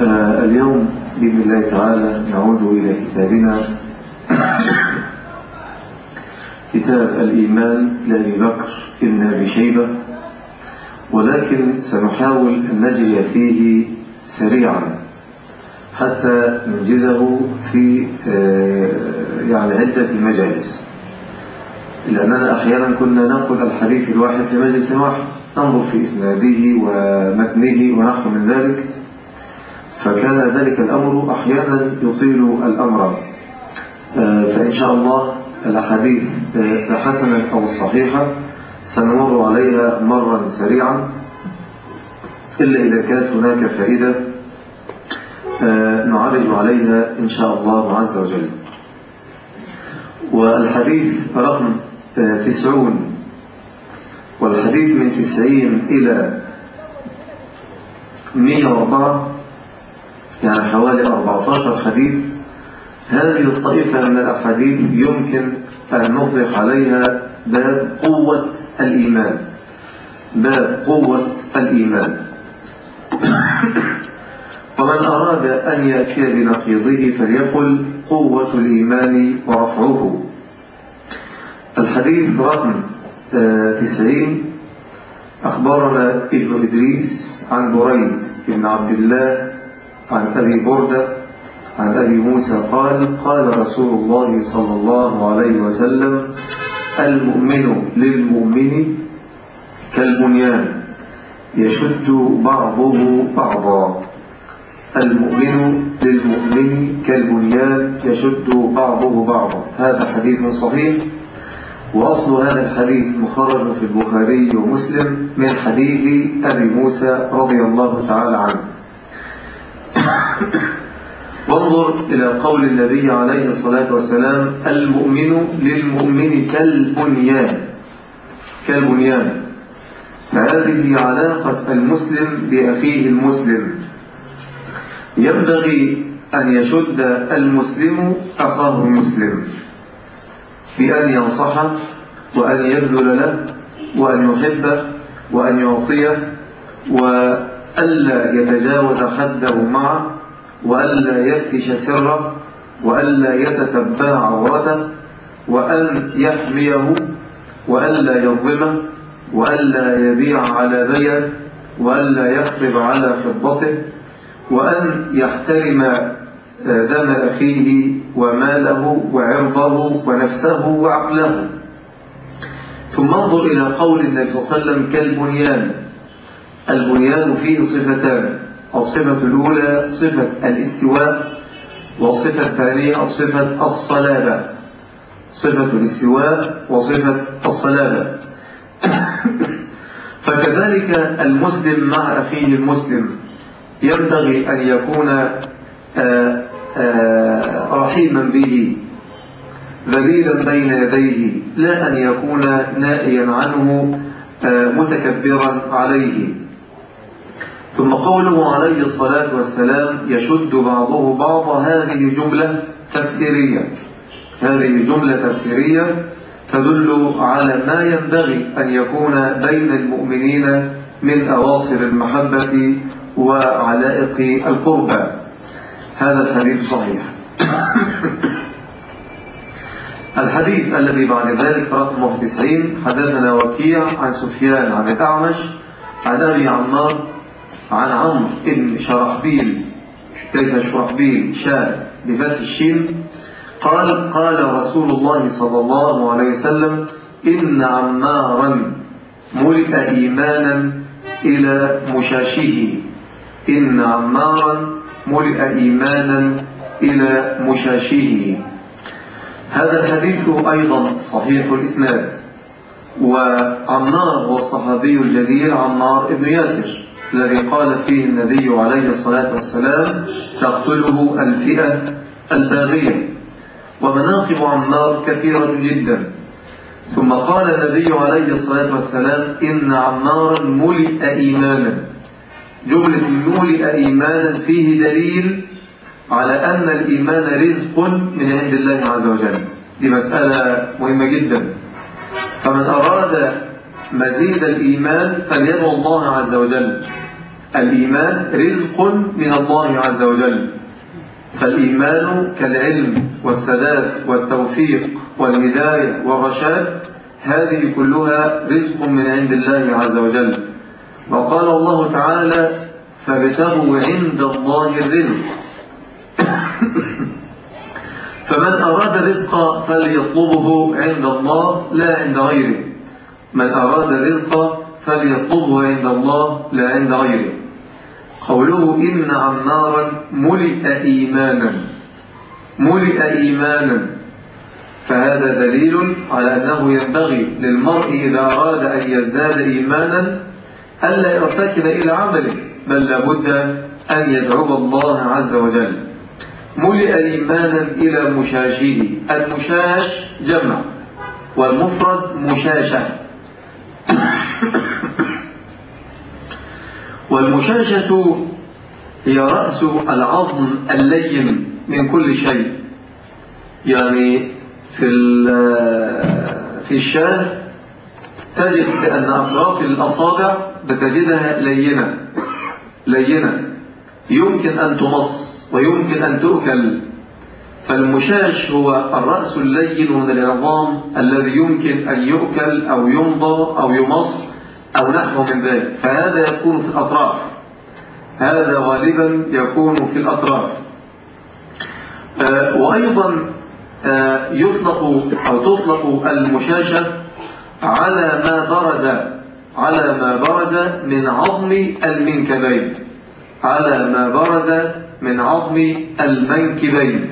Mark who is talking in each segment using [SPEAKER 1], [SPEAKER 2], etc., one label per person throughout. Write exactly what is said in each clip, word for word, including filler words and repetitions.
[SPEAKER 1] آه اليوم بإذن الله تعالى نعود إلى كتابنا كتاب الإيمان لأبي بكر بن أبي شيبة، ولكن سنحاول أن نجري فيه سريعا حتى ننجزه في آه يعني عدة مجالس، لأننا أحيانا كنا نأخذ الحديث الواحد في مجلس واحد، ننظر في إسناده ومتنه ونحو من ذلك، فكان ذلك الأمر أحيانا يطيل الأمر. فإن شاء الله الأحاديث الحسنة أو الصحيحة سنمر عليها مرا سريعا، إلا إذا كانت هناك فائدة نعرج عليها إن شاء الله عز وجل. والحديث رقم تسعون، والحديث من تسعين إلى مئة وأربعة، يعني حوالي أربعة عشر حديث. هذه الطائفة من الأحاديث يمكن أن نطلق عليها باب قوة الإيمان، باب قوة الإيمان. ومن أراد أن يأتي بنقيضه فليقل قوة الإيمان ورفعه. الحديث رقم تسعين: أخبرنا ابن إدريس عن بريد بن عبد الله عن أبي بردة عن أبي موسى قال: قال رسول الله صلى الله عليه وسلم: المؤمن للمؤمن كالبنيان يشد بعضه بعضا. المؤمن للمؤمن كالبنيان يشد بعضه بعضا. هذا حديث صحيح، وأصل هذا الحديث مخرج في البخاري ومسلم من حديث أبي موسى رضي الله تعالى عنه. وانظر إلى قول النبي عليه الصلاة والسلام: المؤمن للمؤمن كالبنيان، كالبنيان. فهذه علاقة المسلم بأخيه المسلم. ينبغي أن يشد المسلم أخاه المسلم بأن ينصحه وأن يبذل له وأن يحبه وأن يعطيه، وألا يتجاوز حده معه، وألا يفتش سره، وألا يتتبع عورته، وأن يحميه، وألا يظلمه، وألا يبيع على بيعه، وألا يخطب على خطبته، وأن يحترم دم أخيه وماله وعرضه ونفسه وعقله. ثم انظر إلى قول النبي صلى الله عليه وسلم: كالبنيان. البنيان فيه صفتان: الصفة الأولى صفة الاستواء، والصفة الثانية صفة الصلابة. صفة الاستواء وصفة الصلابة. فكذلك المسلم مع أخيه المسلم ينبغي أن يكون آآ آآ رحيما به، ذليلا بين يديه، لا أن يكون نائيا عنه متكبرا عليه. ثم قوله عليه الصلاة والسلام: يشد بعضه بعضا، هذه جملة تفسيرية، هذه جملة تفسيرية تدل على ما ينبغي أن يكون بين المؤمنين من أواصر المحبة وعلائق القربى. هذا الحديث صحيح. الحديث الذي بعد ذلك رقم تسعين: حدثنا وكيع عن سفيان عن الأعمش عن أبي عمار عن عمرو بن شرحبيل، ليس شرحبيل، شاء بفتح الشين، قال: قال رسول الله صلى الله عليه وسلم: إن عمارا ملئ إيمانا إلى مشاشه. إن عمارا ملئ إيمانا إلى مشاشه. هذا الحديث أيضا صحيح الإسناد. وعمار هو الصحابي الجليل عمار بن ياسر الذي قال فيه النبي عليه الصلاة والسلام: تقتله الفئة الباغية. ومناقب عمار كثيرة جدا. ثم قال النبي عليه الصلاة والسلام: إن عمارا ملئ إيمانا. جملة ملئ إيمانا فيه دليل على أن الإيمان رزق من عند الله عز وجل. دي مسألة مهمة جدا. فمن أراد مزيد الإيمان فليدعو الله عز وجل الإيمان رزق من الله عز وجل، فالإيمان كالعلم والسداد والتوفيق والهداية والرشاد، هذه كلها رزق من عند الله عز وجل. وقال الله تعالى: فابتغوا عند الله الرزق. فمن أراد الرزق فليطلبه عند الله لا عند غيره، من أراد الرزق فليطلبه عند الله لا عند غيره. قوله إن عمارا ملئ إيمانا، ملئ إيمانا، فهذا دليل على أنه ينبغي للمرء إذا أراد أن يزداد إيمانا ألا يرتكب إلى عمله، بل لابد أن يدعو الله عز وجل. ملئ إيمانا إلى مشاشه، المشاش جمع والمفرد مشاشة، والمشاشة هي رأس العظم اللين من كل شيء. يعني في في الشاه تجد أن أطراف الأصابع بتجدها لينة لينة يمكن أن تمص ويمكن أن تؤكل، فالمشاش هو الرأس اللين من العظام الذي يمكن أن يؤكل أو يمضغ أو يمص أو نحو من ذلك، فهذا يكون في الأطراف، هذا غالبا يكون في الأطراف. آه وأيضا آه يطلق أو تطلق المشاشة على ما برز على ما برز من عظم المنكبين، على ما برز من عظم المنكبين.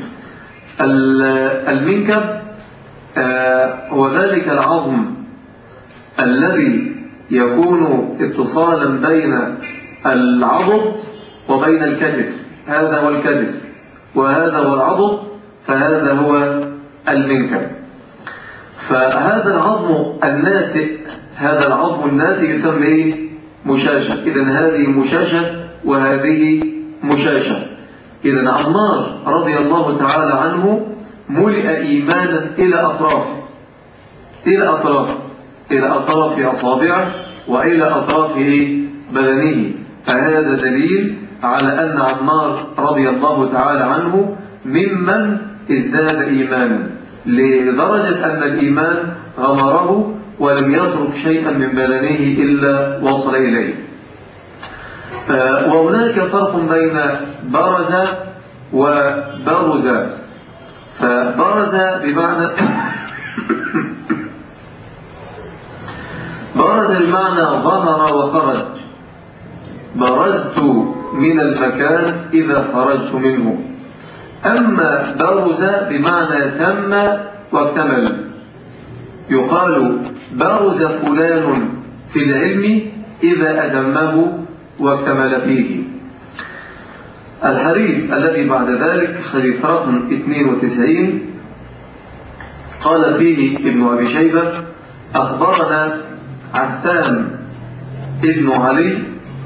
[SPEAKER 1] المنكب آه هو ذلك العظم الذي يكون اتصالا بين العضد وبين الكتف، هذا هو الكتف وهذا هو العضد، فهذا هو المنكب. فهذا العظم الناتئ هذا العظم الناتئ يسمى مشاشة. إذن هذه مشاشة وهذه مشاشة. إذن عمار رضي الله تعالى عنه ملئ إيمانا إلى أطراف إلى أطراف إلى أطراف أصابعه وإلى أطراف بدنه، فهذا دليل على أن عمار رضي الله تعالى عنه ممن ازداد إيمانا، لدرجة أن الإيمان غمره ولم يترك شيئا من بدنه إلا وصل إليه. وهناك فرق بين برز وبرز. فبرز بمعنى برز بمعنى ظهر وخرج، برزت من المكان إذا خرجت منه. أما برز بمعنى تم واكتمل، يقال برز فلان في العلم إذا أتمه واكتمل فيه. الحديث الذي بعد ذلك حديث رقم اثنين وتسعين قال فيه ابن أبي شيبة: أخبرنا عتام ابن علي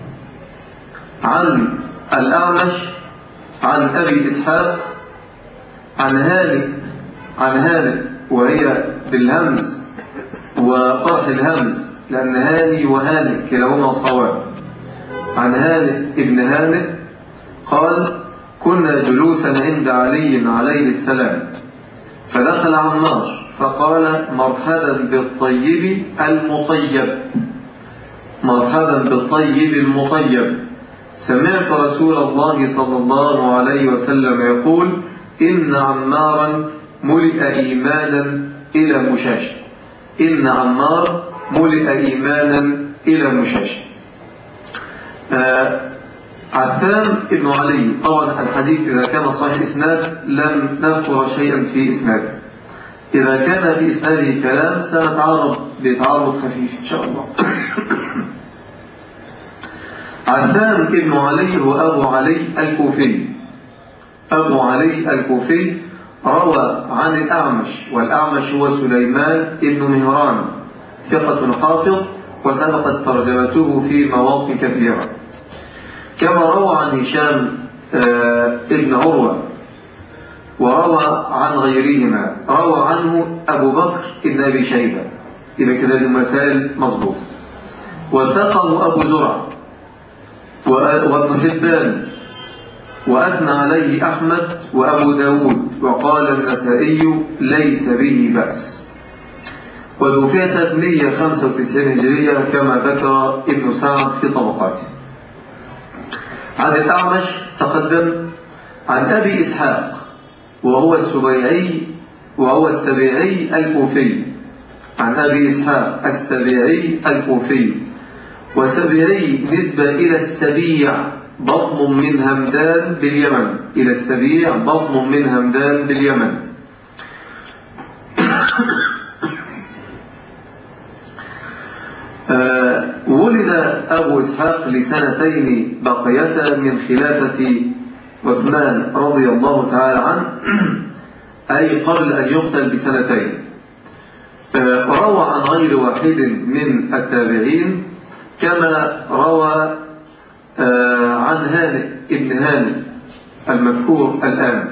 [SPEAKER 1] عن الأعمش عن أبي إسحاق عن هانئ عن هانئ وهي بالهمز وطرح الهمز لأن هاني وهانئ كلاهما صواب، عن هانئ ابن هانئ قال: كنا جلوسا عند علي عليه السلام فدخل عمار فقال: مرحبا بالطيب المطيب، مرحبا بالطيب المطيب، سمعت رسول الله صلى الله عليه وسلم يقول: إن عمارا ملئ إيمانا إلى مشاش، إن عمار ملئ إيمانا إلى مشاش. آه عتام ابن علي، طبعا الحديث إذا كان صحيح إسناد لم نذكر شيئا في إسناده، إذا كان في إسناده كلام سنتعرض بتعرض خفيف إن شاء الله. عتام ابن علي هو أبو علي الكوفي، أبو علي الكوفي روى عن الأعمش، والأعمش هو سليمان ابن مهران ثقة حافظ وسبقت ترجمته في مواطن كثيرة، كما روى عن هشام ابن عروة وروى عن غيرهما، روى عنه أبو بكر ابن أبي شيبة، إذا كده المسائل مظبوط. وثقه أبو زرع، وابن حبان، وأثنى عليه أحمد وأبو داود، وقال النسائي ليس به بأس. وتوفي سنة مئة وخمسة وتسعين هجرية كما ذكر ابن سعد في طبقاته. عن الأعمش تقدم عن أبي إسحاق وهو السبيعي وهو السبيعي الكوفي، عن أبي إسحاق السبيعي الكوفي. وسبيعي نسبة إلى السبيع بطن من همدان باليمن، إلى السبيع بطن من همدان باليمن. آه ولد أبو إسحاق لسنتين بقيتا من خلافة عثمان رضي الله تعالى عنه، أي قبل أن يقتل بسنتين. آه روى عن غير واحد من التابعين كما روى آه عن هانئ ابن هانئ المذكور الآن.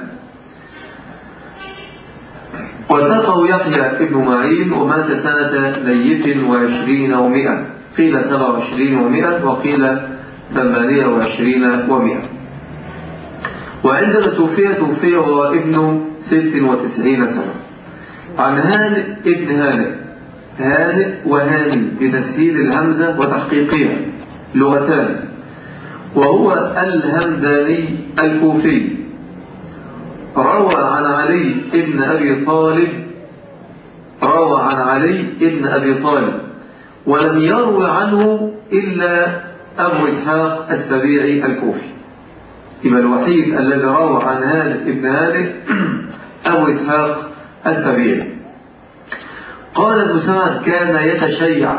[SPEAKER 1] وثقه يحيى ابن معين ومات سنة نيف وعشرين ومئة، قيل سبع وعشرين ومئة وقيل ثمانية وعشرين ومئة. وعندما توفي توفي وهو ابن ست وتسعين سنة. عن هانئ ابن هانئ، هانئ وهاني بتسهيل الهمزة وتحقيقها لغتان، وهو الهمداني الكوفي. روى عن علي ابن أبي طالب روى عن علي ابن أبي طالب ولم يروي عنه إلا أبو إسحاق السبيعي الكوفي. يبقى الوحيد الذي روى عن هانئ ابن هانئ أبو إسحاق السبيعي. قال ابن سعد كان يتشيع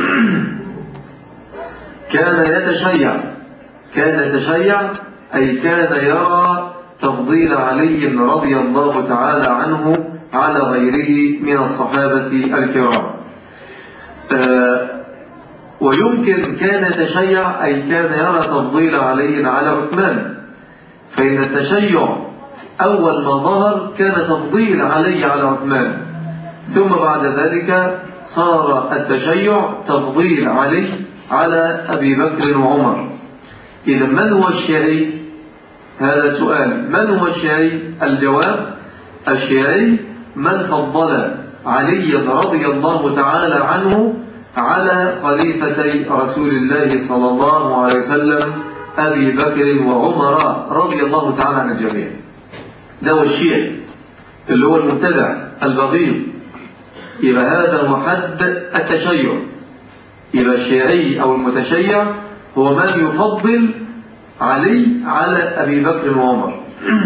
[SPEAKER 1] كان يتشيع كان يتشيع أي كان يرى تفضيل علي رضي الله تعالى عنه على غيره من الصحابة الكرام. آه ويمكن كان يتشيع أي كان يرى تفضيل علي على عثمان، فإن التشيع أول ما ظهر كان تفضيل علي على عثمان، ثم بعد ذلك صار التشيع تفضيل علي على أبي بكر وعمر. إذا من هو الشيعي؟ هذا سؤال. من هو الشيعي؟ الجواب: الشيعي من فضل علي رضي الله تعالى عنه على خليفتي رسول الله صلى الله عليه وسلم أبي بكر وعمر رضي الله تعالى عن الجميع. ده هو الشيعي اللي هو المبتدع البغيض. يبقى هذا هو حد التشيع. يبقى الشيعي أو المتشيع هو من يفضل علي على أبي بكر وعمر.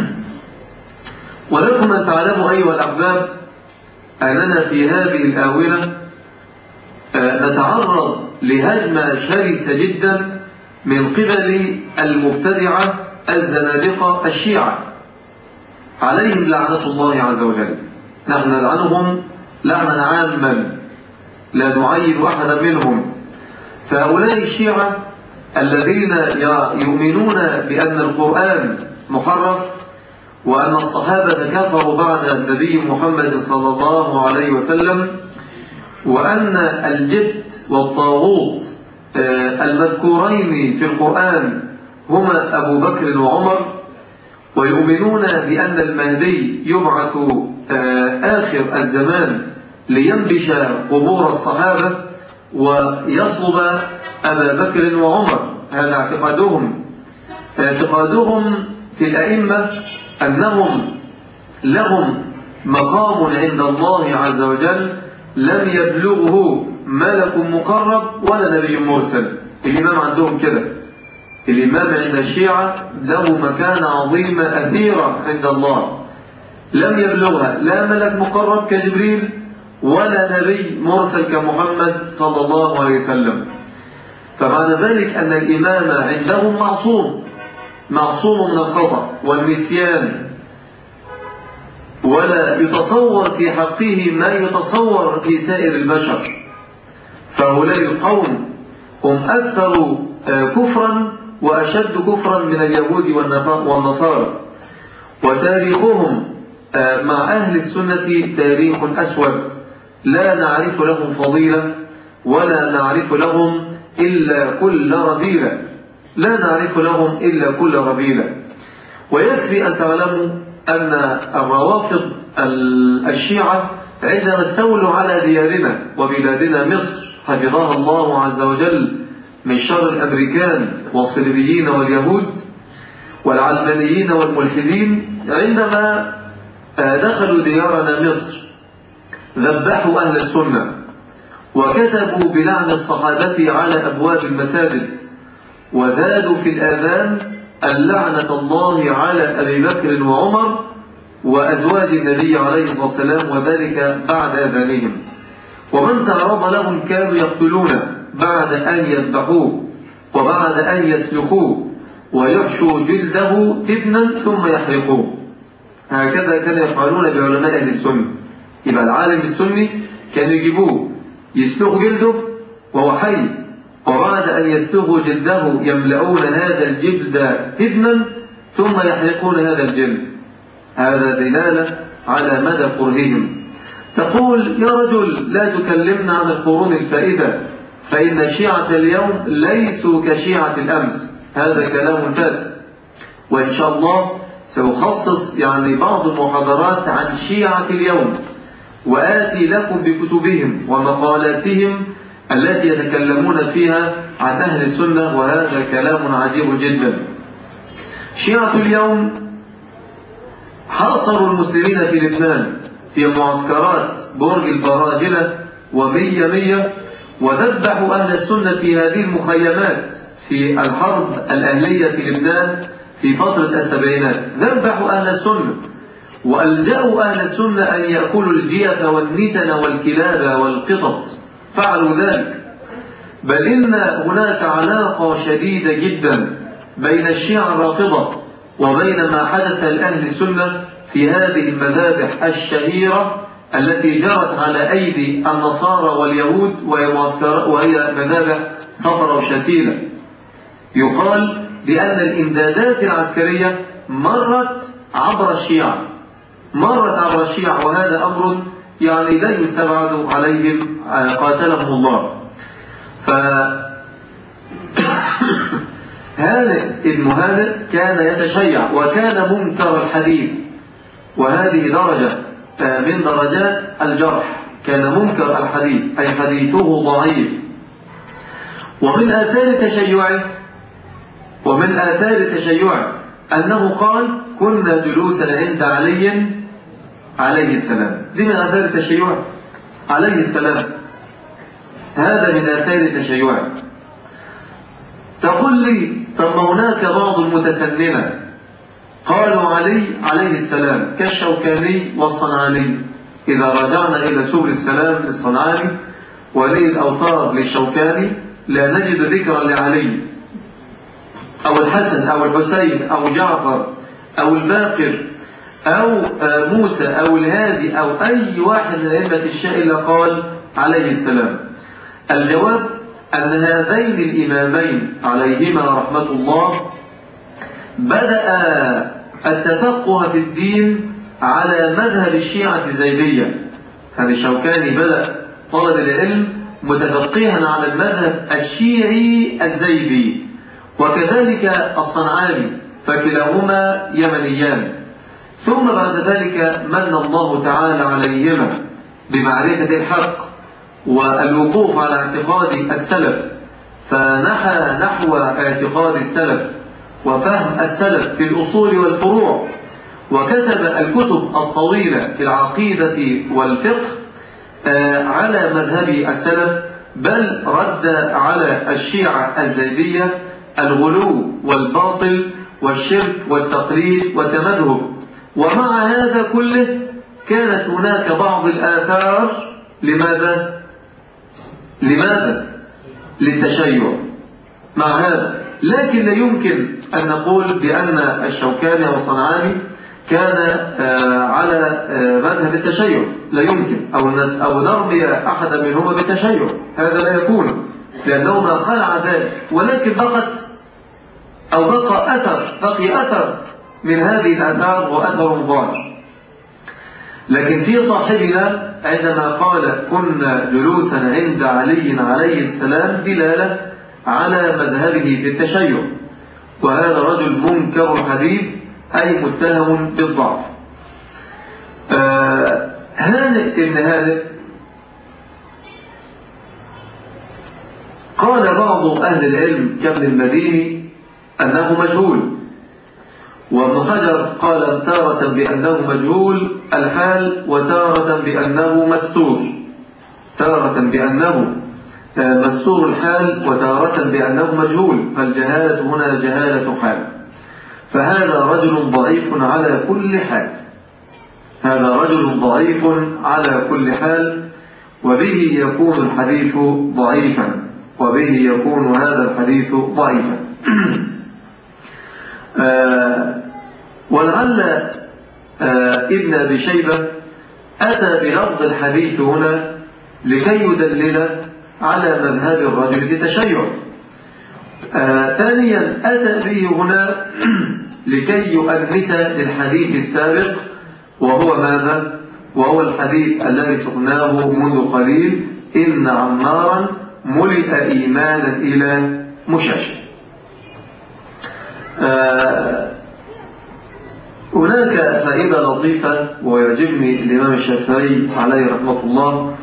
[SPEAKER 1] ولكم أن تعلموا أيها الأحباب أننا في هذه الآونة نتعرض لهجمة شرسة جدا من قبل المبتدعة الزنادقة الشيعة عليهم لعنة الله عز وجل. نحن نلعنهم لعنا عاما لا نعين أحدا منهم. فهؤلاء الشيعة الذين يؤمنون بأن القرآن محرف وأن الصحابة كفروا بعد النبي محمد صلى الله عليه وسلم، وأن الجبت والطاغوت المذكورين في القرآن هما أبو بكر وعمر، ويؤمنون بأن المهدي يبعث آخر الزمان لينبش قبور الصحابة ويصلب أبا بكر وعمر. هذا اعتقادهم. اعتقادهم في الأئمة أنهم لهم مقام عند الله عز وجل لم يبلغه ملك مقرب ولا نبي مرسل. الإمام عندهم كده. الإمام عند الشيعة له مكانة عظيمة أثيرة عند الله لم يبلغها لا ملك مقرب كجبريل ولا نبي مرسل كمحمد صلى الله عليه وسلم. فمعنى ذلك أن الإمام عندهم معصوم معصوم من الخطأ والنسيان، ولا يتصور في حقه ما يتصور في سائر البشر. فهؤلاء القوم هم أكثر كفرا وأشد كفرا من اليهود والنصارى، وتاريخهم مع أهل السنة تاريخ أسود لا نعرف لهم فضيلة ولا نعرف لهم إلا كل رذيلة. لا نعرف لهم إلا كل رذيلة. ويكفي أن تعلموا أن الروافض الشيعة عندما استولوا على ديارنا وبلادنا مصر حفظها الله عز وجل من شر الأمريكان والصليبيين واليهود والعلمانيين والملحدين، عندما دخلوا ديارنا مصر ذبحوا أهل السنة وكتبوا بلعن الصحابة على أبواب المساجد، وزادوا في الآذان اللعنة الله على أبي بكر وعمر وأزواج النبي عليه الصلاة والسلام، وذلك بعد آذانهم. ومن تعرض لهم كانوا يقتلونه بعد أن يذبحوه وبعد أن يسلخوه ويحشوا جلده تبنا ثم يحرقوه. هكذا كانوا يفعلون بعلماء أهل السنة. يبقى العالم السني كانوا يجيبوه يسلخوا جلده وهو حي، وبعد أن يسلخوا جلده يملؤون هذا الجلد تبنا ثم يحرقون هذا الجلد. هذا دلالة على مدى كرههم. تقول: يا رجل لا تكلمنا عن القرون الفائدة، فإن شيعة اليوم ليسوا كشيعة الأمس. هذا كلام فاسد، وإن شاء الله سأخصص يعني بعض المحاضرات عن شيعة اليوم، وآتي لكم بكتبهم ومقالاتهم التي يتكلمون فيها عن أهل السنة، وهذا كلام عجيب جدا. شيعة اليوم حاصروا المسلمين في لبنان في معسكرات برج البراجلة ومية مية، وذبحوا أهل السنة في هذه المخيمات في الحرب الأهلية في لبنان في فترة السبعينات. ذبحوا أهل السنة وألجأوا أهل السنة أن يأكلوا الجيف والنتن والكلاب والقطط، فعلوا ذلك. بل إن هناك علاقة شديدة جدا بين الشيعة الرافضة وبين ما حدث لأهل السنة في هذه المذابح الشهيرة التي جرت على أيدي النصارى واليهود، وهي مذابح صفرة وشتيلة. يقال بأن الإمدادات العسكرية مرت عبر الشيعة مرت عبر الشيعة وهذا أمر يعني لا يستبعد عليهم قاتلهم الله. فهانئ ابن هانئ كان يتشيع وكان منكر الحديث، وهذه درجة من درجات الجرح. كان منكر الحديث أي حديثه ضعيف. ومن آثار تشيعه ومن آثار تشيعه أنه قال: كنا جلوسا عند علي عليه السلام. دي من آثار تشيعه عليه السلام، هذا من آثار تشيعه. تقول لي: طب هناك بعض المتسننة قالوا علي عليه السلام كالشوكاني والصنعاني. إذا رجعنا إلى سبل السلام للصنعاني ولي الأوطار للشوكاني لا نجد ذكرا لعلي أو الحسن أو الحسين أو جعفر أو الباقر أو موسى أو الهادي أو أي واحد من أئمة الشيعة إلا قال عليه السلام. الجواب أن هذين الإمامين عليهما رحمة الله بدأ التفقه في الدين على مذهب الشيعة الزيدية. هذا الشوكاني بدأ طلب العلم متفقها على المذهب الشيعي الزيدي، وكذلك الصنعاني، فكلاهما يمنيان. ثم بعد ذلك من الله تعالى عليهما بمعرفة الحق والوقوف على اعتقاد السلف، فنحى نحو اعتقاد السلف وفهم السلف في الأصول والفروع، وكتب الكتب الطويلة في العقيدة والفقه على مذهب السلف، بل رد على الشيعة الزيدية الغلو والباطل والشرك والتقليد والتمذهب. ومع هذا كله كانت هناك بعض الآثار. لماذا؟ لماذا؟ للتشيع. مع هذا لكن لا يمكن أن نقول بأن الشوكاني والصنعاني كان على مذهب التشيع، لا يمكن، أو نرمي أحد منهما بالتشيع، هذا لا يكون، لأنه ما خلع ذلك. ولكن بقت أو بقى أثر بقي أثر من هذه الآثار وأثر ظاهر. لكن في صاحبنا عندما قال كنا جلوسا عند علي عليه السلام دلالة على مذهبه في التشيع، وهذا رجل منكر الحديث أي متهم بالضعف. آه هانئ ابن هانئ قال بعض أهل العلم كابن المديني أنه مجهول، وابن حجر قال تارة بأنه مجهول الحال وتارة بأنه مستور، تارة بأنه مستور الحال وتارة بأنه مجهول، فالجهالة هنا جهالة حال. فهذا رجل ضعيف على كل حال، هذا رجل ضعيف على كل حال، وبه يكون الحديث ضعيفا، وبه يكون هذا الحديث ضعيفا. آه ولعل آه ابن أبي شيبة أتى بلفظ الحديث هنا لكي يدلل على مذهب الرجل في التشيع. آه ثانيا أتى به هنا لكي يؤنس للحديث السابق، وهو ماذا؟ وهو الحديث الذي سقناه منذ قليل: إن عمارا ملئ إيمانا إلى مشاش. آه هناك فائدة لطيفة ويعجبني الإمام الشافعي عليه رحمة الله،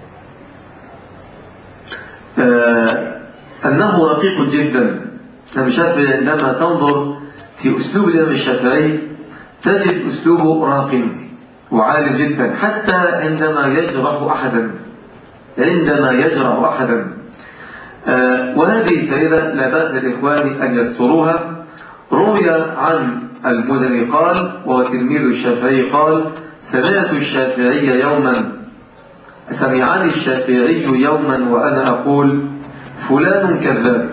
[SPEAKER 1] آه أنه رقيق جدا. الإمام الشافعي عندما تنظر في أسلوب الإمام الشافعي تجد أسلوبه راق وعال جدا، حتى عندما يجرح أحدا عندما يجرح أحدا آه وهذه فائدة لا بأس لإخواني أن يذكروها. روي عن المزني قال، وهو تلميذ الشافعي، قال: سمعت الشافعي يوما سمعني الشافعي يوما وأنا أقول: فلان كذاب،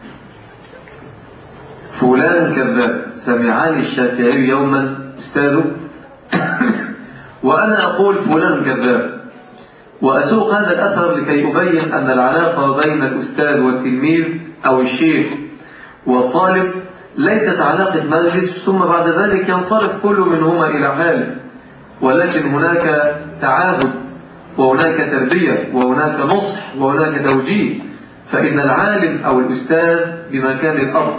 [SPEAKER 1] فلان كذاب. سمعني الشافعي يوما أستاذه وأنا أقول فلان كذاب. وأسوق هذا الأثر لكي أبين أن العلاقة بين الأستاذ والتلميذ أو الشيخ والطالب ليست علاقة مجلس ثم بعد ذلك ينصرف كل منهما إلى حاله، ولكن هناك تعاهد وهناك تربية وهناك نصح وهناك توجيه، فإن العالم أو الأستاذ بمكان الأرض.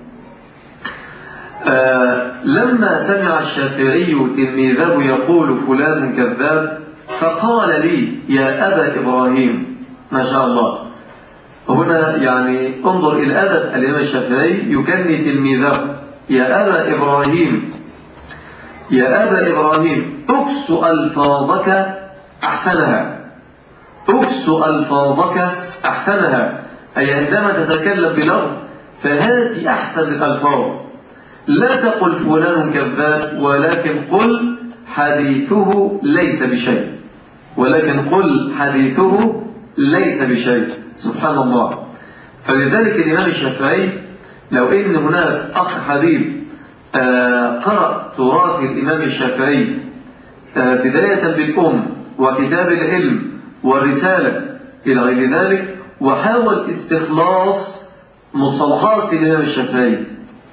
[SPEAKER 1] آه لما سمع الشافعي تلميذه يقول فلان كذاب فقال لي: يا أبا إبراهيم. ما شاء الله، هنا يعني انظر إلى أدب الإمام الشافعي، يكني تلميذه: يا أبا إبراهيم، يا أبا إبراهيم، أكس ألفاظك أحسنها، أكس ألفاظك أحسنها، أي عندما تتكلم بلفظ فهات أحسن الألفاظ، لا تقل فلان كذاب، ولكن قل حديثه ليس بشيء، ولكن قل حديثه ليس بشيء. سبحان الله. فلذلك الإمام الشافعي لو إن هناك أخ حبيب آه قرأ تراث الإمام الشافعي آه بداية بالأم وكتاب العلم والرسالة إلى غير ذلك، وحاول استخلاص مصطلحات الإمام الشافعي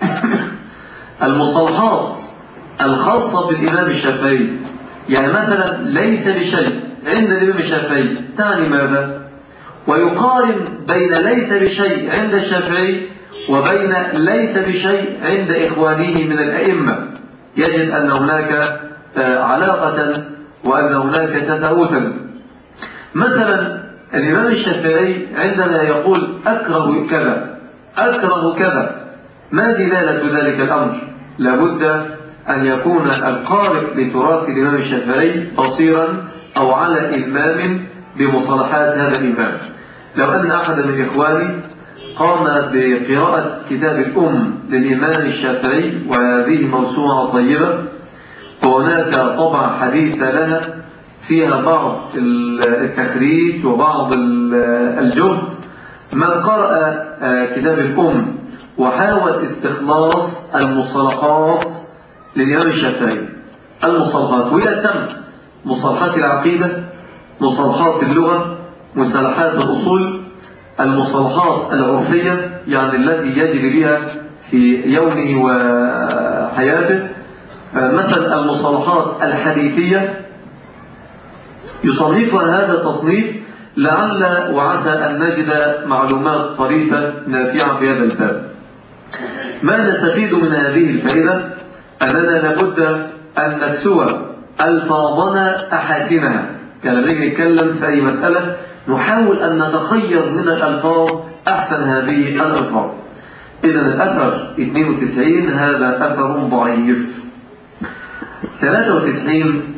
[SPEAKER 1] المصطلحات الخاصة بالإمام الشافعي، يعني مثلا ليس بشيء عند الإمام الشافعي تعني ماذا؟ ويقارن بين ليس بشيء عند الشافعي وبين ليس بشيء عند إخوانه من الأئمة، يجد أن هناك علاقة وأن هناك تفاوتا. مثلا الإمام الشافعي عندما يقول أكره كذا أكره كذا، ما دلالة ذلك الأمر؟ لابد أن يكون القارئ لتراث الإمام الشافعي بصيرا أو على إلمام بمصطلحات هذا الإمام. لو أن أحد من إخواني قام بقراءة كتاب الأم للإمام الشافعي، وهذه موسوعة طيبة وهناك طبعة حديثة لها فيها بعض التخريج وبعض الجهد، من قرأ كتاب الأم وحاول استخلاص المصطلحات للإمام الشافعي، المصطلحات وهي سمت مصطلحات العقيدة، مصطلحات اللغة، مصطلحات الأصول، المصطلحات العرفية يعني التي يجري بها في يومه وحياته، مثلا المصطلحات الحديثية يصنفها هذا التصنيف لعل وعسى أن نجد معلومات طريفة نافعة في هذا الباب. ما نستفيد من هذه الفائدة؟ أننا لابد أن نكسو ألفاظنا أحاسنها. يعني لما نيجي نتكلم في أي مسألة نحاول أن نتخير من الألفاظ أحسن هذه الألفاظ. إذن الأثر اثنين وتسعين هذا أثر ضعيف. ثلاثة وتسعين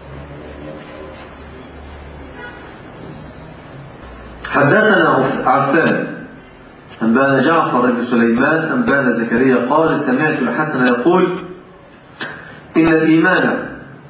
[SPEAKER 1] حدثنا عفان أنبانا جعفر بن سليمان أنبانا زكريا قال سمعت الحسن يقول إن الإيمان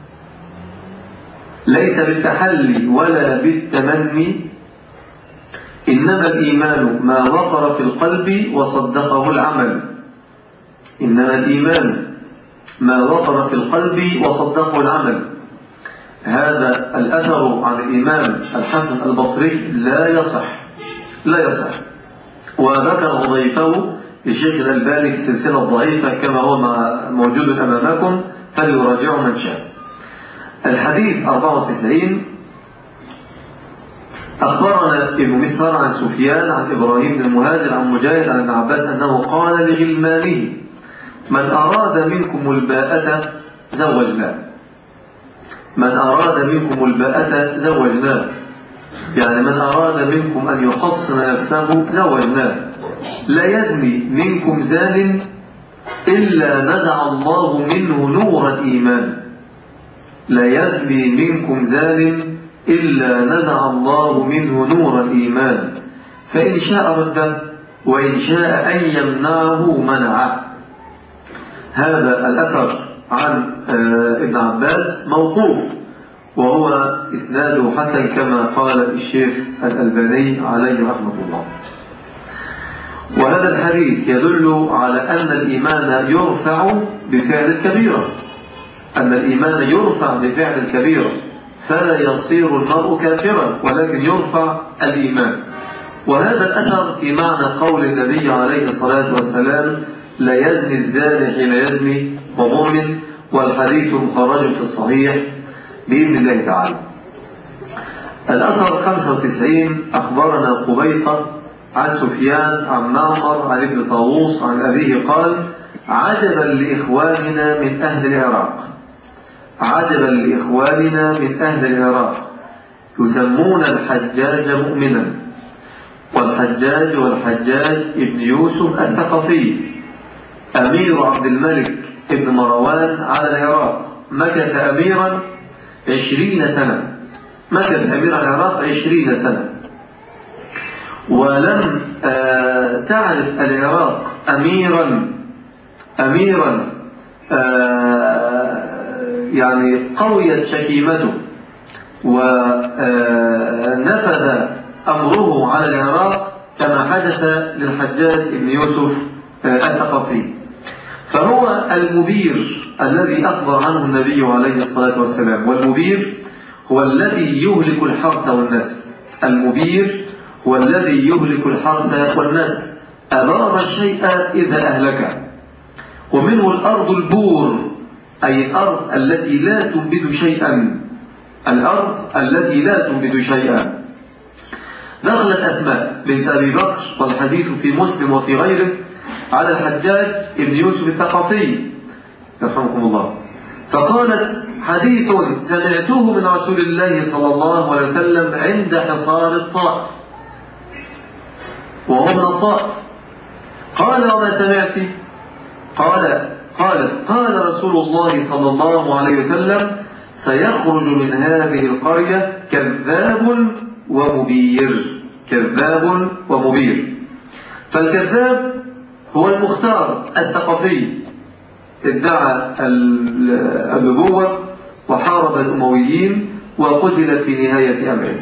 [SPEAKER 1] ليس بالتحلي ولا بالتمني، إنما الإيمان ما وقر في القلب وصدقه العمل. إنما الإيمان ما وقر في القلب وصدقه العمل. هذا الأثر عن الإمام الحسن البصري لا يصح لا يصح وذكر ضعيفه الشيخ الألباني في السلسلة الضعيفة كما هو موجود أمامكم، فليراجعوا من شاء. الحديث أربعة وتسعين أخبرنا ابن مسهر عن سفيان عن إبراهيم بن المهاجر عن مجاهد عن ابن عباس أنه قال لغلمانه من أراد منكم الباءة زوجناه. من أراد منكم الباءة زوجناه، يعني من أراد منكم أن يحصن نفسه زوجناه. لا يزني منكم زان إلا نزع الله منه نور الإيمان. لا يزني منكم زان إلا نزع الله منه نور الإيمان، فإن شاء رده وإن شاء أن يمنعه منعه. هذا الأثر عن ابن عباس موقوف وهو إسناده حسن كما قال الشيخ الألباني عليه رحمة الله. وهذا الحديث يدل على أن الإيمان يرفع بفعل الكبيرة، أن الإيمان يرفع بفعل الكبيرة، فلا يصير المرء كافرا ولكن يرفع الإيمان. وهذا الأثر في معنى قول النبي عليه الصلاة والسلام لا يزني الزاني حين يزني ومؤمن، والحديث مخرج في الصحيح بإذن الله تعالى. الأثر خمسة وتسعين أخبرنا قبيصة عن سفيان عن معمر عن ابن طاووس عن أبيه قال عجبا لإخواننا من أهل العراق عجبا لإخواننا من أهل العراق يسمون الحجاج مؤمنا، والحجاج والحجاج ابن يوسف الثقفي أمير عبد الملك ابن مروان على العراق، مكث أميرا عشرين سنة مكث أمير العراق عشرين سنة، ولم آه تعرف العراق أميرا أميرا آه يعني قويت شكيمته ونفذ أمره على العراق كما حدث للحجاج بن يوسف الثقفي. فهو المبير الذي أخبر عنه النبي عليه الصلاة والسلام، والمبير هو الذي يهلك الحرث والنسل. المبير هو الذي يهلك الحرث والنسل، أبار الشيء إذا أهلكه. ومنه الأرض البور، أي الأرض التي لا تنبت شيئا الأرض التي لا تنبت شيئا. دخلت أسماء بنت أبي بكر والحديث في مسلم وفي غيره على الحجاج ابن يوسف الثقفي يرحمكم الله، فقالت حديث سمعته من رسول الله صلى الله عليه وسلم عند حصار الطائف وهو من الطائف. قال وما سمعت؟ قال قال قال رسول الله صلى الله عليه وسلم سيخرج من هذه القرية كذاب ومبير كذاب ومبير. فالكذاب هو المختار الثقفي، ادعى النبوة وحارب الأمويين وقتل في نهاية أمره.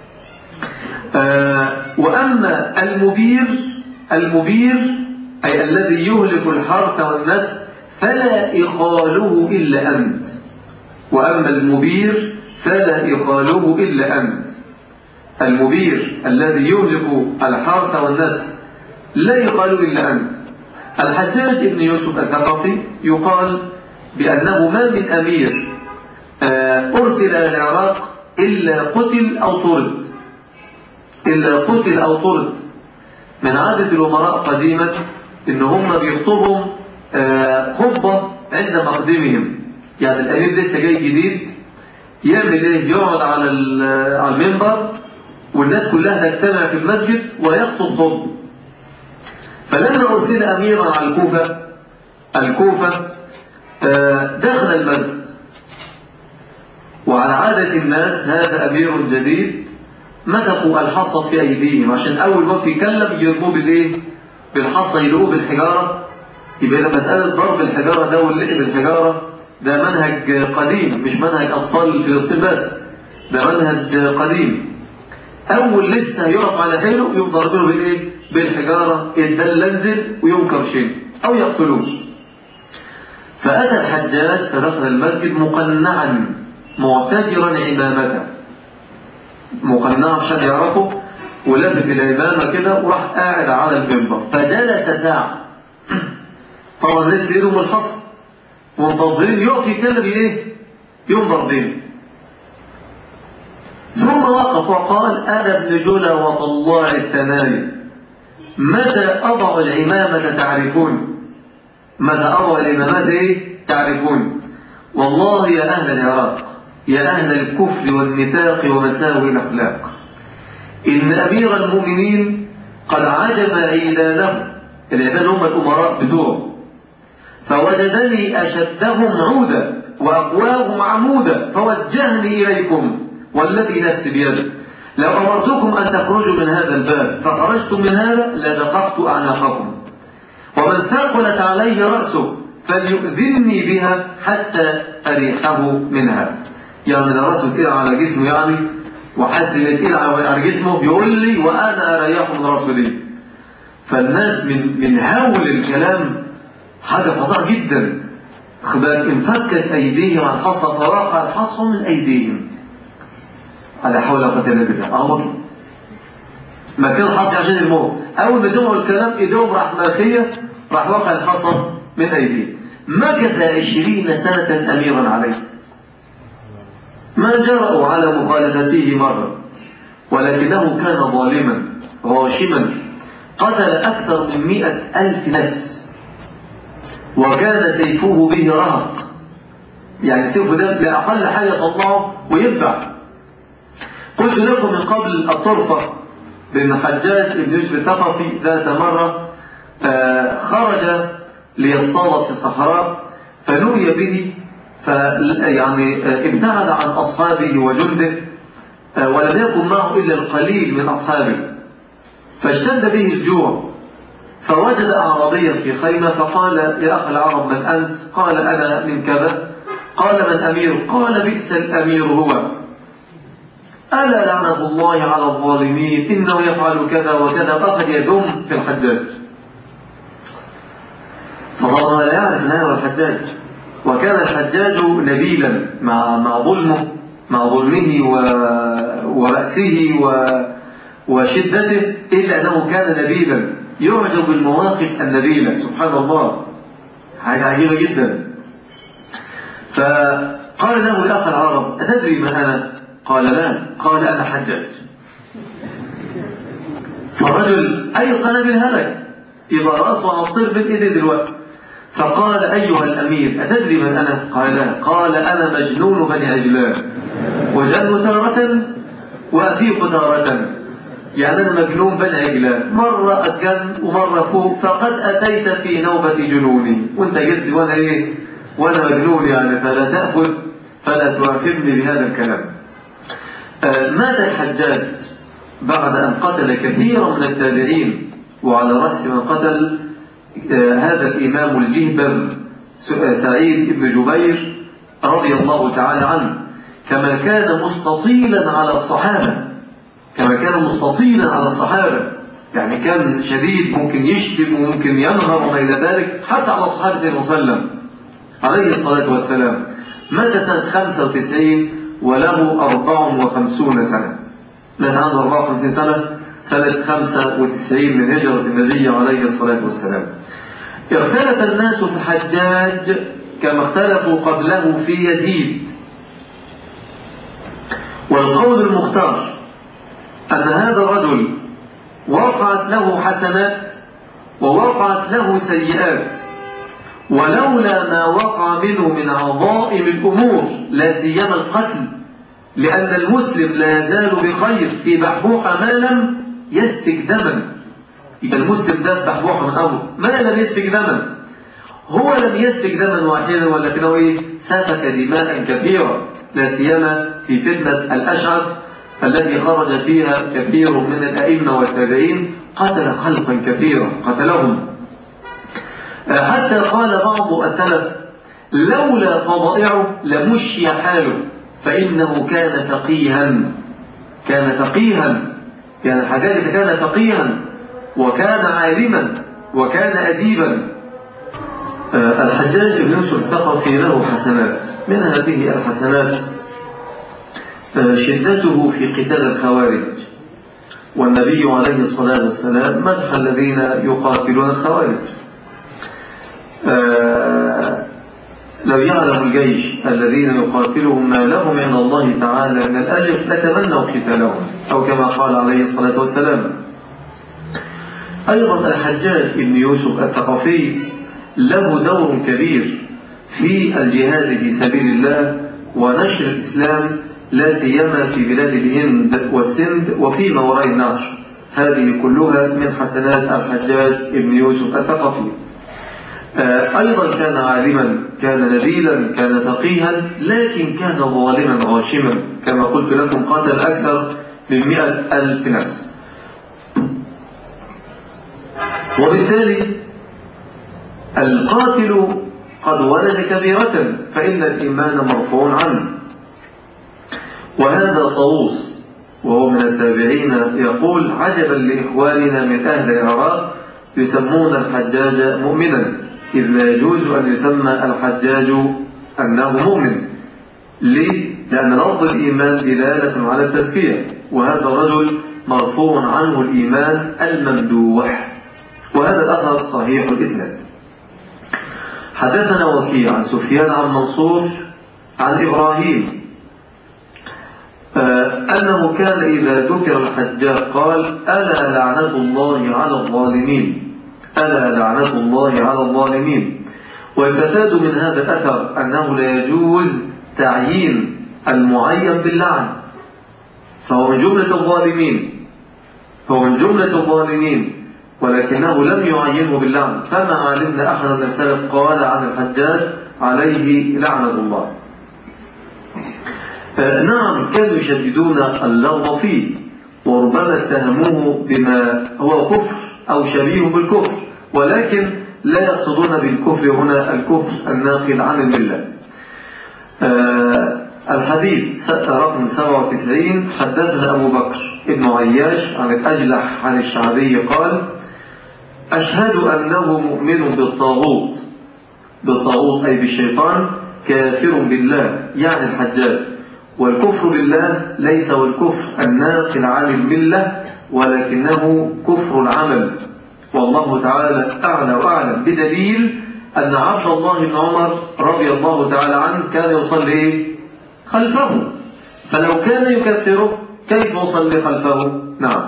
[SPEAKER 1] آه وأما المبير المبير أي الذي يهلك الحرث والنسل فلا إخاله إلا أنت. وأما المبير فلا إخاله إلا أنت. المبير الذي يهلك الحرث والنسل لا يقال إلا أنت. الحجاج بن يوسف الثقفي يقال بأنه ما من أمير أرسل إلى العراق إلا قتل أو طرد إلا قتل أو طرد. من عادة الأمراء قديما إن هم بيخطبهم خطبة عند مقدمهم. يعني الأمير لسه جاي جديد يعمل إيه؟ يقعد على على المنبر والناس كلها تجتمع في المسجد ويخطب خطبة. فلما أرسل أميرا على الكوفة الكوفة دخل المسجد، وعلى عادة الناس هذا أمير جديد مسكوا الحصى في أيديهم عشان أول وقت يكلم يرموه بالإيه؟ بالحصى، يلقوه بالحجارة. يبقى مسألة ضرب الحجارة ده واللقي بالحجارة ده منهج قديم، مش منهج أطفال فلسطين بس، ده منهج قديم. أول لسه يقف على حيله يقوم ضربينه بالإيه؟ بالحجارة، الدل ينزل وينكر شيء أو يقتلوه. فأتى الحجاج فدخل المسجد مقنعا معتجرا عمامته، مقنعا عشان يعرفه، ولافت العمامة كده وراح قاعد على المنبر فجلس ساعة. طبعا الناس في ايدهم الحصى ومنتظرين يقف يتكلم ايه؟ يوم ضربين. ثم وقف وقال: أنا ابن جلى وطلاع الثنايا، متى أضع العمامة تعرفون؟ متى أضع العمامة ايه؟ تعرفون. والله يا أهل العراق، يا أهل الكفر والنفاق ومساوي الأخلاق، إن أمير المؤمنين قد عجب عيدانه، العيدان هم الأمراء بتوعه، فوجدني أشدهم عودا وأقواهم عمودا فوجهني إليكم والذي نفسي بيده، لو أمرتكم أن تخرجوا من هذا الباب فخرجتم من هذا لدققت أعناقكم، ومن ثقلت عليه رأسه فليؤذني بها حتى أريحه منها. يعني لو رأسه تقيل على جسمه يعني وحاسس ان تقيل على جسمه يقول لي وأنا أريحه من رأسه دي. فالناس من من هول الكلام حاجة فظيعة جدا. خبال انفكت أيديهم عن حصى فراق الحصى من أيديهم. على حول ولا قوة إلا بالله. أهو ماسكين الحصى عشان الموت، أول ما سمعوا الكلام إيديهم راح ماخية، راح وقع الحصى من أيديهم. مكث عشرين سنة أميرا عليه، ما جرأوا على مخالفته مرة، ولكنه كان ظالما غاشما، قتل أكثر من مئة ألف نفس، وكان سيفه به رهق، يعني سيفه ده لأقل حاجة طلعه وينفع. قلت لكم من قبل الطرفة بأن حجاج بن يوسف الثقفي ذات مرة آه خرج ليصطاد في الصحراء فنوي به، يعني آه ابتعد عن أصحابه وجنده، آه ولم يكن معه إلا القليل من أصحابه، فاشتد به الجوع، فوجد أعرابيا في خيمة فقال: يا أخي العرب من أنت؟ قال: أنا من كذا. قال: من أمير؟ قال: بئس الأمير هو، ألا لعنة الله على الظالمين، إنه يفعل كذا وكذا، فأخذ يدم في الحجاج. فطبعا لا يعرف نهر الحجاج، وكان الحجاج نبيلا مع مع ظلمه مع ظلمه ورأسه وشدته، إلا أنه كان نبيلا يعجب بالمواقف النبيلة. سبحان الله، حاجة عجيبة جدا. فقال له: يا أخي العرب أتدري من أنا؟ قال: لا. قال: أنا حجاج. فالرجل أي قنابل هلك، يبقى رأسه على الطير بين إيدي دلوقتي. فقال: أيها الأمير أتدري من أنا؟ قال: لا. قال: أنا مجنون بني عجلان، وجن تارة وأفيق تارة، يعني أنا مجنون بني عجلان، مرة أتجن ومرة فوق، فقد أتيت في نوبة جنوني، وانت جيت لي وأنا إيه؟ وأنا مجنون يعني، فلا تأخذ فلا تؤاخذني بهذا الكلام. آه مات الحجاج بعد أن قتل كثيرا من التابعين، وعلى رأس من قتل آه هذا الإمام الجهبر سعيد بن جبير رضي الله تعالى عنه، كما كان مستطيلا على الصحابة كما كان مستطيلا على الصحابة يعني كان شديد، ممكن يشتم وممكن ينهر وما إلى ذلك، حتى على الصحابة النبي صلى الله عليه وسلم عليه الصلاة والسلام. مات سنة خمسة وتسعين وله أربع وخمسين سنة، مات عنده أربع وخمسين سنة سنة خمسة وتسعين من هجرة النبي عليه الصلاة والسلام. اختلف الناس في الحجاج كما اختلفوا قبله في يزيد، والقول المختار أن هذا الرجل وقعت له حسنات ووقعت له سيئات، ولولا ما وقع منه من عظائم الأمور لا سيما القتل، لأن المسلم لا يزال بخير في بحبوحة ما لم يسفك دما. يبقى المسلم ده بحبوحة من أمره ما لم يسفك دما. هو لم يسفك دما واحدا، ولكنه إيه؟ سفك دماء كثيرة، لا سيما في فتنة الأشعث التي خرج فيها كثير من الأئمة والتابعين، قتل خلقا كثيرا، قتلهم. حتى قال بعض السلف: لولا فضائعه لمشي حاله، فإنه كان فقيها. كان فقيها يعني الحجاج كان فقيها وكان عالما وكان أديبا. الحجاج بن يوسف الثقفي له حسنات، من هذه الحسنات شدته في قتال الخوارج، والنبي عليه الصلاة والسلام مدح الذين يقاتلون الخوارج. لو يعلم الجيش الذين يقاتلهم ما لهم عند الله تعالى من الأجر لتمنوا قتالهم، أو كما قال عليه الصلاة والسلام. أيضا الحجاج بن يوسف الثقفي له دور كبير في الجهاد في سبيل الله ونشر الإسلام، لا سيما في بلاد الهند والسند وفيما وراء النهر. هذه كلها من حسنات الحجاج بن يوسف الثقفي. أيضا كان عالما، كان نبيلا، كان فقيها، لكن كان ظالما غاشما، كما قلت لكم قتل أكثر من مئة ألف نفس. وبالتالي القاتل قد ولد كبيرة، فإن الإيمان مرفوع عنه. وهذا طاووس وهو من التابعين يقول: عجبا لإخواننا من أهل العراق يسمون الحجاج مؤمنا، إذ لا يجوز أن يسمى الحجاج أنه مؤمن. ليه؟ لأن لفظ الإيمان دلالة على التزكية، وهذا الرجل مرفوع عنه الإيمان الممدوح. وهذا الأثر صحيح الإسناد. حدثنا وكيع عن سفيان عن منصور عن إبراهيم أنه كان إذا ذكر الحجاج قال: ألا لعنة الله على الظالمين، ألا لعنة الله على الظالمين. ويستفاد من هذا الأثر أنه لا يجوز تعيين المعين باللعن، فهو من جملة الظالمين، هو من جملة الظالمين، ولكنه لم يعينه باللعن. فما علمنا أحد من السلف قال عن الحجاج عليه لعنة الله. نعم، كانوا يشددون اللغط فيه، وربما اتهموه بما هو كفر أو شبيه بالكفر، ولكن لا يقصدون بالكفر هنا الكفر الناقل عن الملة. الحديث رقم سبعة وتسعين. حدثنا أبو بكر ابن عياش عن الأجلح عن الشعبي قال: أشهد أنه مؤمن بالطاغوت، بالطاغوت أي بالشيطان، كافر بالله يعني الحجاج. والكفر بالله ليس هو الكفر الناقل عن الملة، ولكنه كفر العمل، والله تعالى أعلى وأعلم، بدليل أن عبد الله بن عمر رضي الله تعالى عنه كان يصلي خلفه، فلو كان يكفره كيف يصلي خلفه؟ نعم.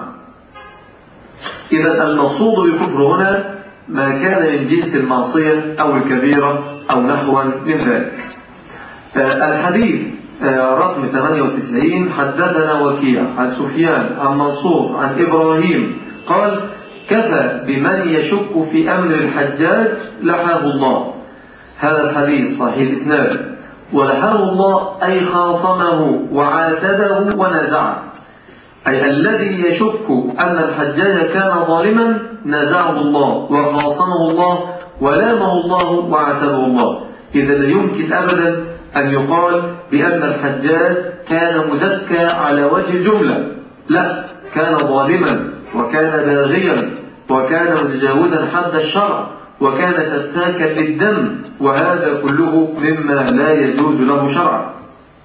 [SPEAKER 1] إذا المقصود بالكفر هنا ما كان من جنس المعصية أو الكبيرة أو نحوا من ذلك. الحديث رقم ثمانية وتسعين. حدثنا وكيع عن سفيان عن منصور عن إبراهيم قال: كفى بمن يشك في أمر الحجاج لحاه الله. هذا الحديث صحيح الإسناد. ولحاه الله أي خاصمه وعاتبه ونازعه، أي الذي يشك أن الحجاج كان ظالما نزعه الله وخاصمه الله ولامه الله وعاتبه الله. إذا لا يمكن أبدا أن يقال بأن الحجاج كان مزكى على وجه الجملة، لا، كان ظالما وكان باغيا وكان متجاوزا حد الشرع وكان سفاكا للدم، وهذا كله مما لا يجوز له شرعا.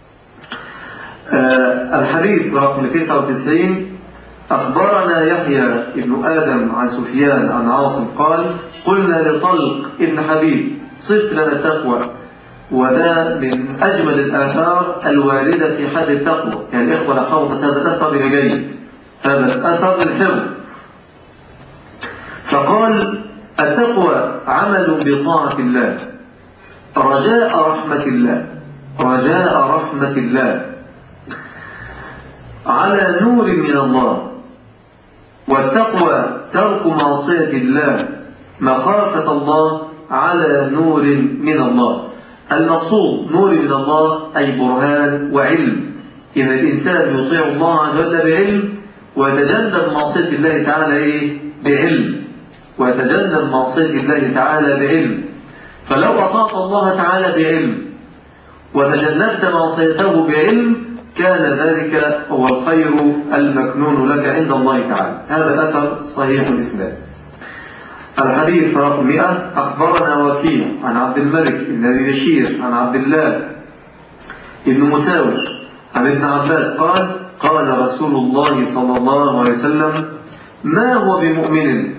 [SPEAKER 1] آه الحديث رقم تسعة وتسعين. أخبرنا يحيى ابن آدم عن سفيان عن عاصم قال: قلنا لطلق ابن حبيب: صف لنا التقوى. وده من أجمل الآثار الواردة في حد التقوى، يعني الإخوة لحوضة هذا الأثر بجيد، هذا الأثر الحفظ. فقال: التقوى عمل بطاعة الله، رجاء رحمة الله، رجاء رحمة الله على نور من الله. والتقوى ترك معصية الله مخافة الله على نور من الله. المقصود نور من الله أي برهان وعلم، إن الإنسان يطيع الله عز وجل بعلم ويتجنب معصية الله تعالى إيه؟ بعلم، ويتجنب معصية الله تعالى بعلم. فلو أطاعت الله تعالى بعلم وتجنبت معصيته بعلم كان ذلك هو الخير المكنون لك عند الله تعالى. هذا الأثر صحيح الإسلام. الحديث رقم مئة. أخبرنا وكيع عن عبد الملك بن أبي بشير عن عبد الله بن مساور عن ابن عباس قال قال رسول الله صلى الله عليه وسلم ما هو بمؤمن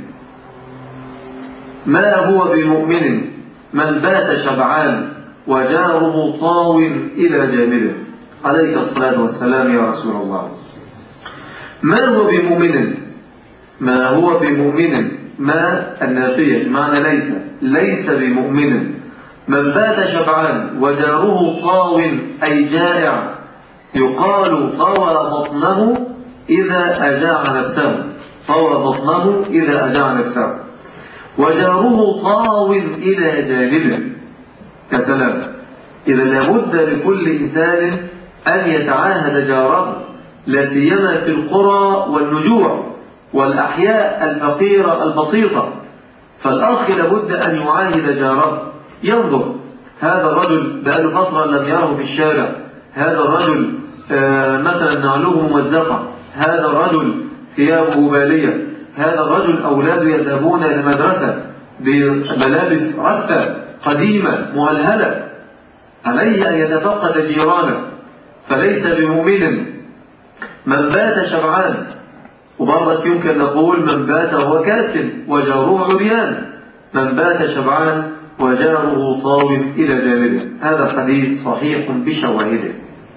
[SPEAKER 1] ما هو بمؤمن من بات شبعان وجاره طاو إلى جانبه. عليك الصلاة والسلام يا رسول الله. ما هو بمؤمن، ما هو بمؤمن، ما النافية بمعنى ليس، ليس بمؤمن من بات شبعان وجاره طاو أي جائع، يقال طوى بطنه إذا أجاع نفسه، طوى بطنه إذا أجاع نفسه، وجاره طاو إلى جانبه. يا سلام. إذا لابد لكل إنسان أن يتعاهد جاره، لا سيما في القرى والنجوع والأحياء الفقيرة البسيطة. فالأخ لابد أن يعاهد جاره، ينظر هذا الرجل بقاله فترة لم يره في الشارع، هذا الرجل آه مثلا نعله ممزقة، هذا الرجل ثيابه بالية، هذا الرجل أولاده يذهبون إلى المدرسة بملابس رثة قديمة مهلهلة. عليه أن يتفقد جيرانه. فليس بمؤمن من بات شبعان، وبرضك يمكن نقول من بات وهو كاسل وجاره عريان، من بات شبعان وجاره طاو إلى جانبه. هذا الحديث صحيح بشواهده.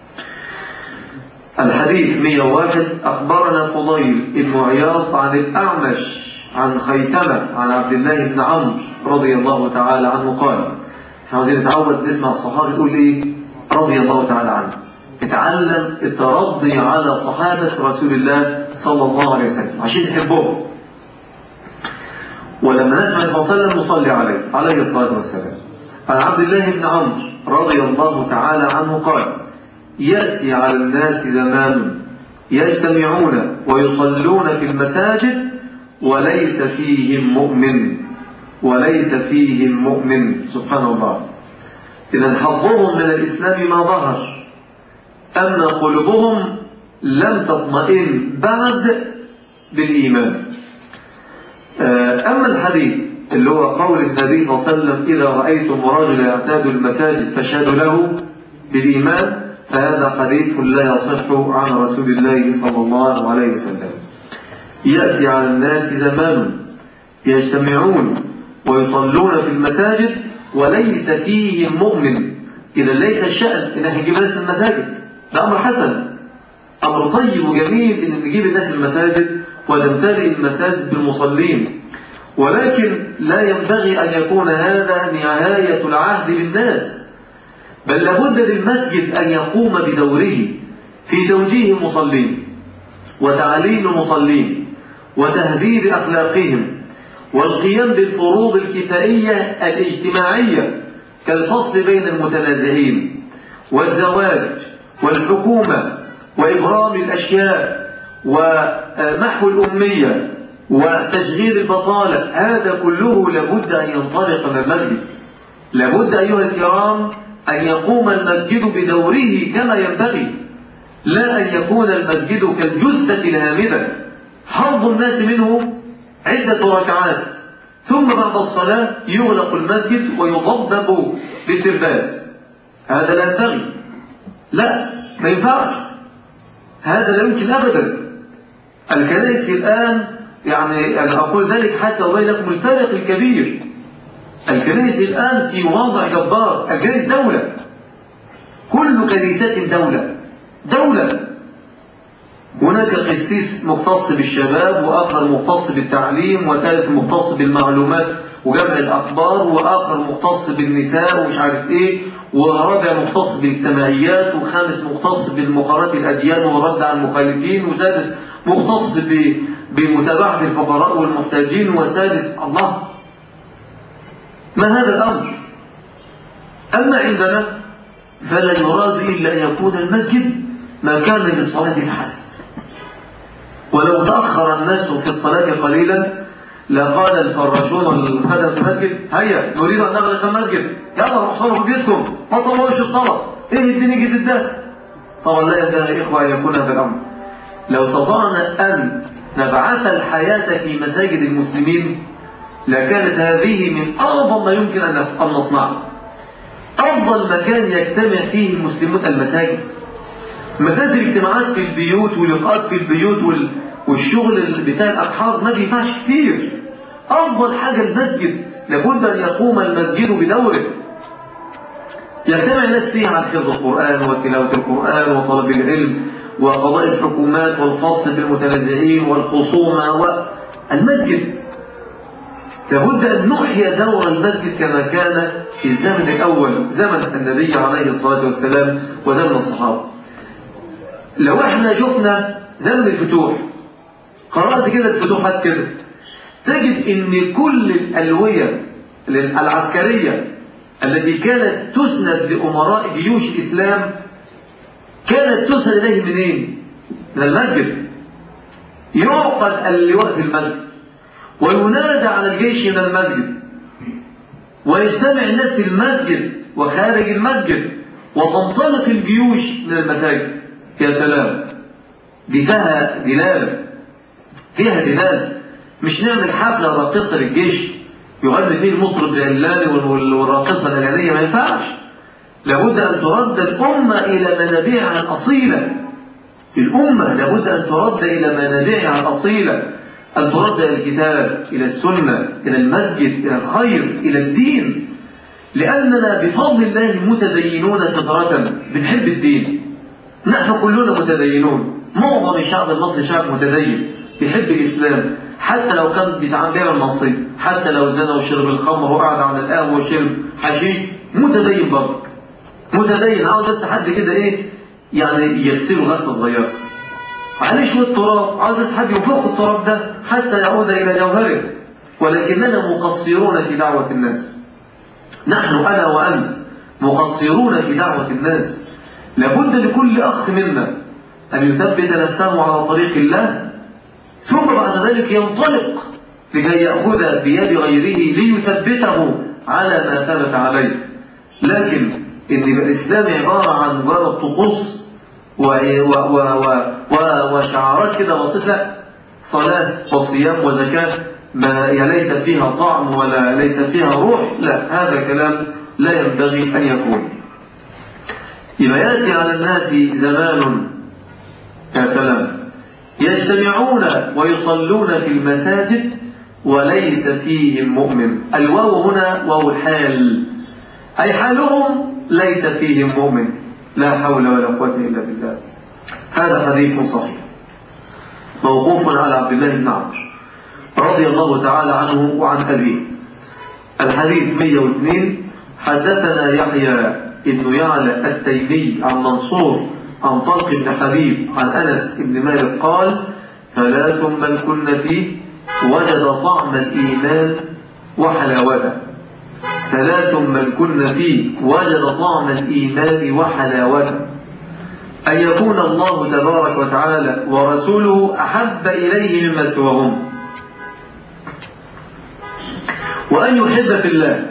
[SPEAKER 1] الحديث مئة وواحد. أخبرنا فضيل بن عياض عن الأعمش عن خيثمة عن عبد الله بن عمرو رضي الله تعالى عنه قال. احنا عاوزين نتعود نسمع الصحابي يقول ايه؟ رضي الله تعالى عنه. اتعلم الترضي على صحابة رسول الله صلى الله عليه وسلم عشان تحبهم. ولما نسمع صلى الله عليه وسلم نصلي عليه عليه الصلاة والسلام. عن عبد الله بن عمرو رضي الله تعالى عنه قال يأتي على الناس زمان يجتمعون ويصلون في المساجد وليس فيهم مؤمن وليس فيهم مؤمن. سبحان الله. إذا حظهم من الإسلام ما ظهر، أما قلوبهم لم تطمئن بعد بالإيمان. أما الحديث اللي هو قول النبي صلى الله عليه وسلم إذا رأيتم رجلا يعتاد المساجد فاشهدوا له بالإيمان، فهذا حديث لا يصح عن رسول الله صلى الله عليه وسلم. يأتي على الناس زمان يجتمعون ويصلون في المساجد وليس فيهم مؤمن. إذا ليس الشأن إن احنا نجيب الناس المساجد، ده أمر حسن، أمر طيب وجميل إن نجيب الناس المساجد وتمتلئ المساجد بالمصلين، ولكن لا ينبغي أن يكون هذا نهاية العهد بالناس، بل لابد للمسجد أن يقوم بدوره في توجيه المصلين وتعليم المصلين وتهذيب أخلاقهم والقيام بالفروض الكفائية الاجتماعية كالفصل بين المتنازعين والزواج والحكومة وإبرام الأشياء ومحو الأمية وتشغيل البطالة. هذا كله لابد أن ينطلق من المسجد. لابد أيها الكرام أن يقوم المسجد بدوره كما ينبغي، لا أن يكون المسجد كالجثة الهامدة حظ الناس منه عدة ركعات ثم بعد الصلاة يغلق المسجد ويضبب بالترباس. هذا لا ينبغي، لا ما ينفعش، هذا لا يمكن أبدا. الكنائس الآن يعني أنا أقول ذلك حتى وبينكم الفارق الكبير. الكنائس الآن في وضع جبار. الكنائس دولة، كل كنيسة دولة دولة. هناك قسيس مختص بالشباب، وآخر مختص بالتعليم، وثالث مختص بالمعلومات وجمع الأخبار، وآخر مختص بالنساء ومش عارف إيه، ورابع مختص بالاجتماعيات، وخامس مختص بالمقارنات الأديان والرد على المخالفين، وسادس مختص بمتابعة الفقراء والمحتاجين، وسادس الله. ما هذا الأمر؟ أما عندنا فلا يراد إلا أن يكون المسجد مكان للصلاة فحسب. ولو تأخر الناس في الصلاة قليلا لقال الفراشون والخدم في المسجد هيا نريد أن نغلق المسجد، يلا روح صلوا في بيتكم ما تطولوش الصلاة، إيه الدنيا جديد ده؟ طبعا لا ينبغي يا إخوة أن يكون هذا الأمر. لو استطعنا أن نبعث الحياة في مساجد المسلمين لكانت هذه من أعظم ما يمكن أن نصنعه. أفضل مكان يجتمع فيه المسلمون المساجد. مساجد الاجتماعات في البيوت ولقاءات في البيوت والشغل بتاع الأصحاب ما بينفعش كتير. أفضل حاجة المسجد، لابد أن يقوم المسجد بدوره يجتمع الناس فيه على حفظ القرآن وتلاوة القرآن وطلب العلم وقضاء الحكومات والفصل بالمتنازعين والخصومة. والمسجد لابد أن نحيي دور المسجد كما كان في الزمن الأول، زمن النبي عليه الصلاة والسلام وزمن الصحابة. لو احنا شفنا زمن الفتوح، قرأت كده الفتوحات كده، تجد ان كل الألوية العسكرية التي كانت تسند لأمراء جيوش الإسلام كانت تسند إليه منين؟ من المسجد. يعقد اللواء في المسجد وينادى على الجيش من المسجد ويجتمع الناس في المسجد وخارج المسجد وتنطلق الجيوش من المساجد. يا سلام، دي فيها دلالة، فيها دلالة. مش نعمل حفلة راقصة للجيش يغني فيه المطرب العلاني والراقصة العلانية، ما ينفعش. لابد أن ترد الأمة إلى منابعها الأصيلة. الأمة لابد أن ترد إلى منابعها الأصيلة، أن ترد إلى الكتاب، إلى السنة، إلى المسجد، إلى الخير، إلى الدين. لأننا بفضل الله متدينون فطرة، بنحب الدين. نحن كلنا متدينون، معظم الشعب المصري شعب متدين بيحب الإسلام، حتى لو كان بيتعامل معصية، حتى لو زنى وشرب الخمر وقعد على القهوة وشرب حشيش، متدين برضه، متدين. عاوز بس حد كده إيه يعني يغسله غسلة صغيرة عليه شوية تراب، عاوز بس حد ينفخ التراب ده حتى يعود إلى جوهره. ولكننا مقصرون في دعوة الناس، نحن أنا وأنت مقصرون في دعوة الناس. لابد لكل أخ منا أن يثبت نفسه على طريق الله، ثم بعد ذلك ينطلق لكي يأخذ بيد غيره ليثبته على ما ثبت عليه. لكن إن الإسلام عبارة عن مجرد طقوس وشعارات كده بسيطة، لا، صلاة وصيام وزكاة ما ليس فيها طعم ولا ليس فيها روح، لا، هذا كلام لا ينبغي أن يكون. إذا يأتي على الناس زمان يا سلام يجتمعون ويصلون في المساجد وليس فيهم مؤمن. الواو هنا واو الحال، أي حالهم ليس فيهم مؤمن. لا حول ولا قوة إلا بالله. هذا حديث صحيح موقوف على عبد الله بن عمرو رضي الله تعالى عنه وعن أبيه. الحديث مئة واثنين. حدثنا يحيى ابن يعلى التيمي عن منصور عن طلق بن حبيب عن أنس بن مالك قال: ثلاث من كن فيه وجد طعم الإيمان وحلاوته. ثلاث من كن فيه وجد طعم الإيمان وحلاوته: أن يكون الله تبارك وتعالى ورسوله أحب إليه مما سواهم، وأن يحب في الله،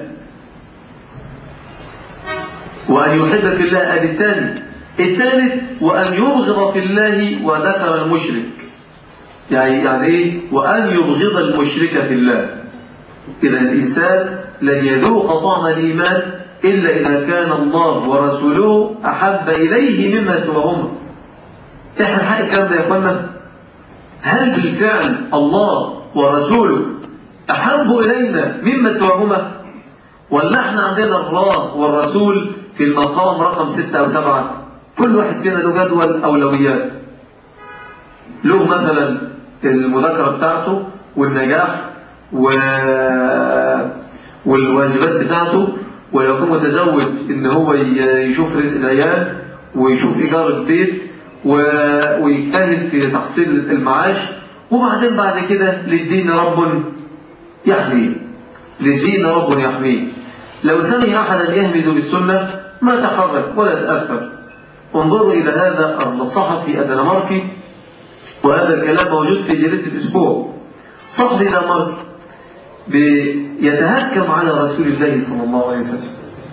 [SPEAKER 1] وأن يحب في الله. أدي الثاني. الثالث وأن يبغض في الله، وذكر المشرك. يعني يعني إيه؟ وأن يبغض المشرك في الله. إذا الإنسان لن يذوق طعم الإيمان إلا إذا كان الله ورسوله أحب إليه مما سواهما. إحنا حق الكلام ده يا أخوانا؟ هل بالفعل الله ورسوله أحب إلينا مما سواهما؟ ولا احنا عندنا الله والرسول في المقام رقم ستة أو سبعة؟ كل واحد فينا له جدول أولويات، له مثلا المذاكرة بتاعته والنجاح و... والواجبات بتاعته، ولو كان متزوج إن هو يشوف رزق العيال ويشوف إيجار البيت ويجتهد في تحصيل المعاش، وبعدين بعد كده للدين رب يحميه، للدين رب يحميه. لو سمع أحدا يهمز بالسنة ما تحرك ولا تأثر. انظروا إلى هذا الصحفي الدنماركي، وهذا الكلام موجود في جريدة الأسبوع. صحفي دنماركي يتهكم على رسول الله صلى الله عليه وسلم.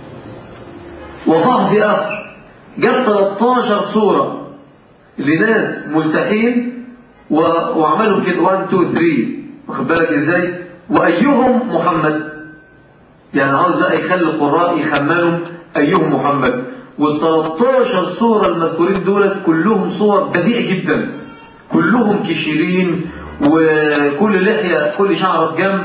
[SPEAKER 1] وصحفي آخر جاب ثلاثة عشر صورة لناس ملتحين وعملهم كده واحد اثنين ثلاثة، واخد بالك ازاي؟ وأيهم محمد، يعني عاوز بقى يخلي القراء يخمنوا أيهم محمد. والثلاثة عشر صورة المذكورين دولت كلهم صور بديع جدا، كلهم كشيرين، وكل لحية كل شعر بجنب،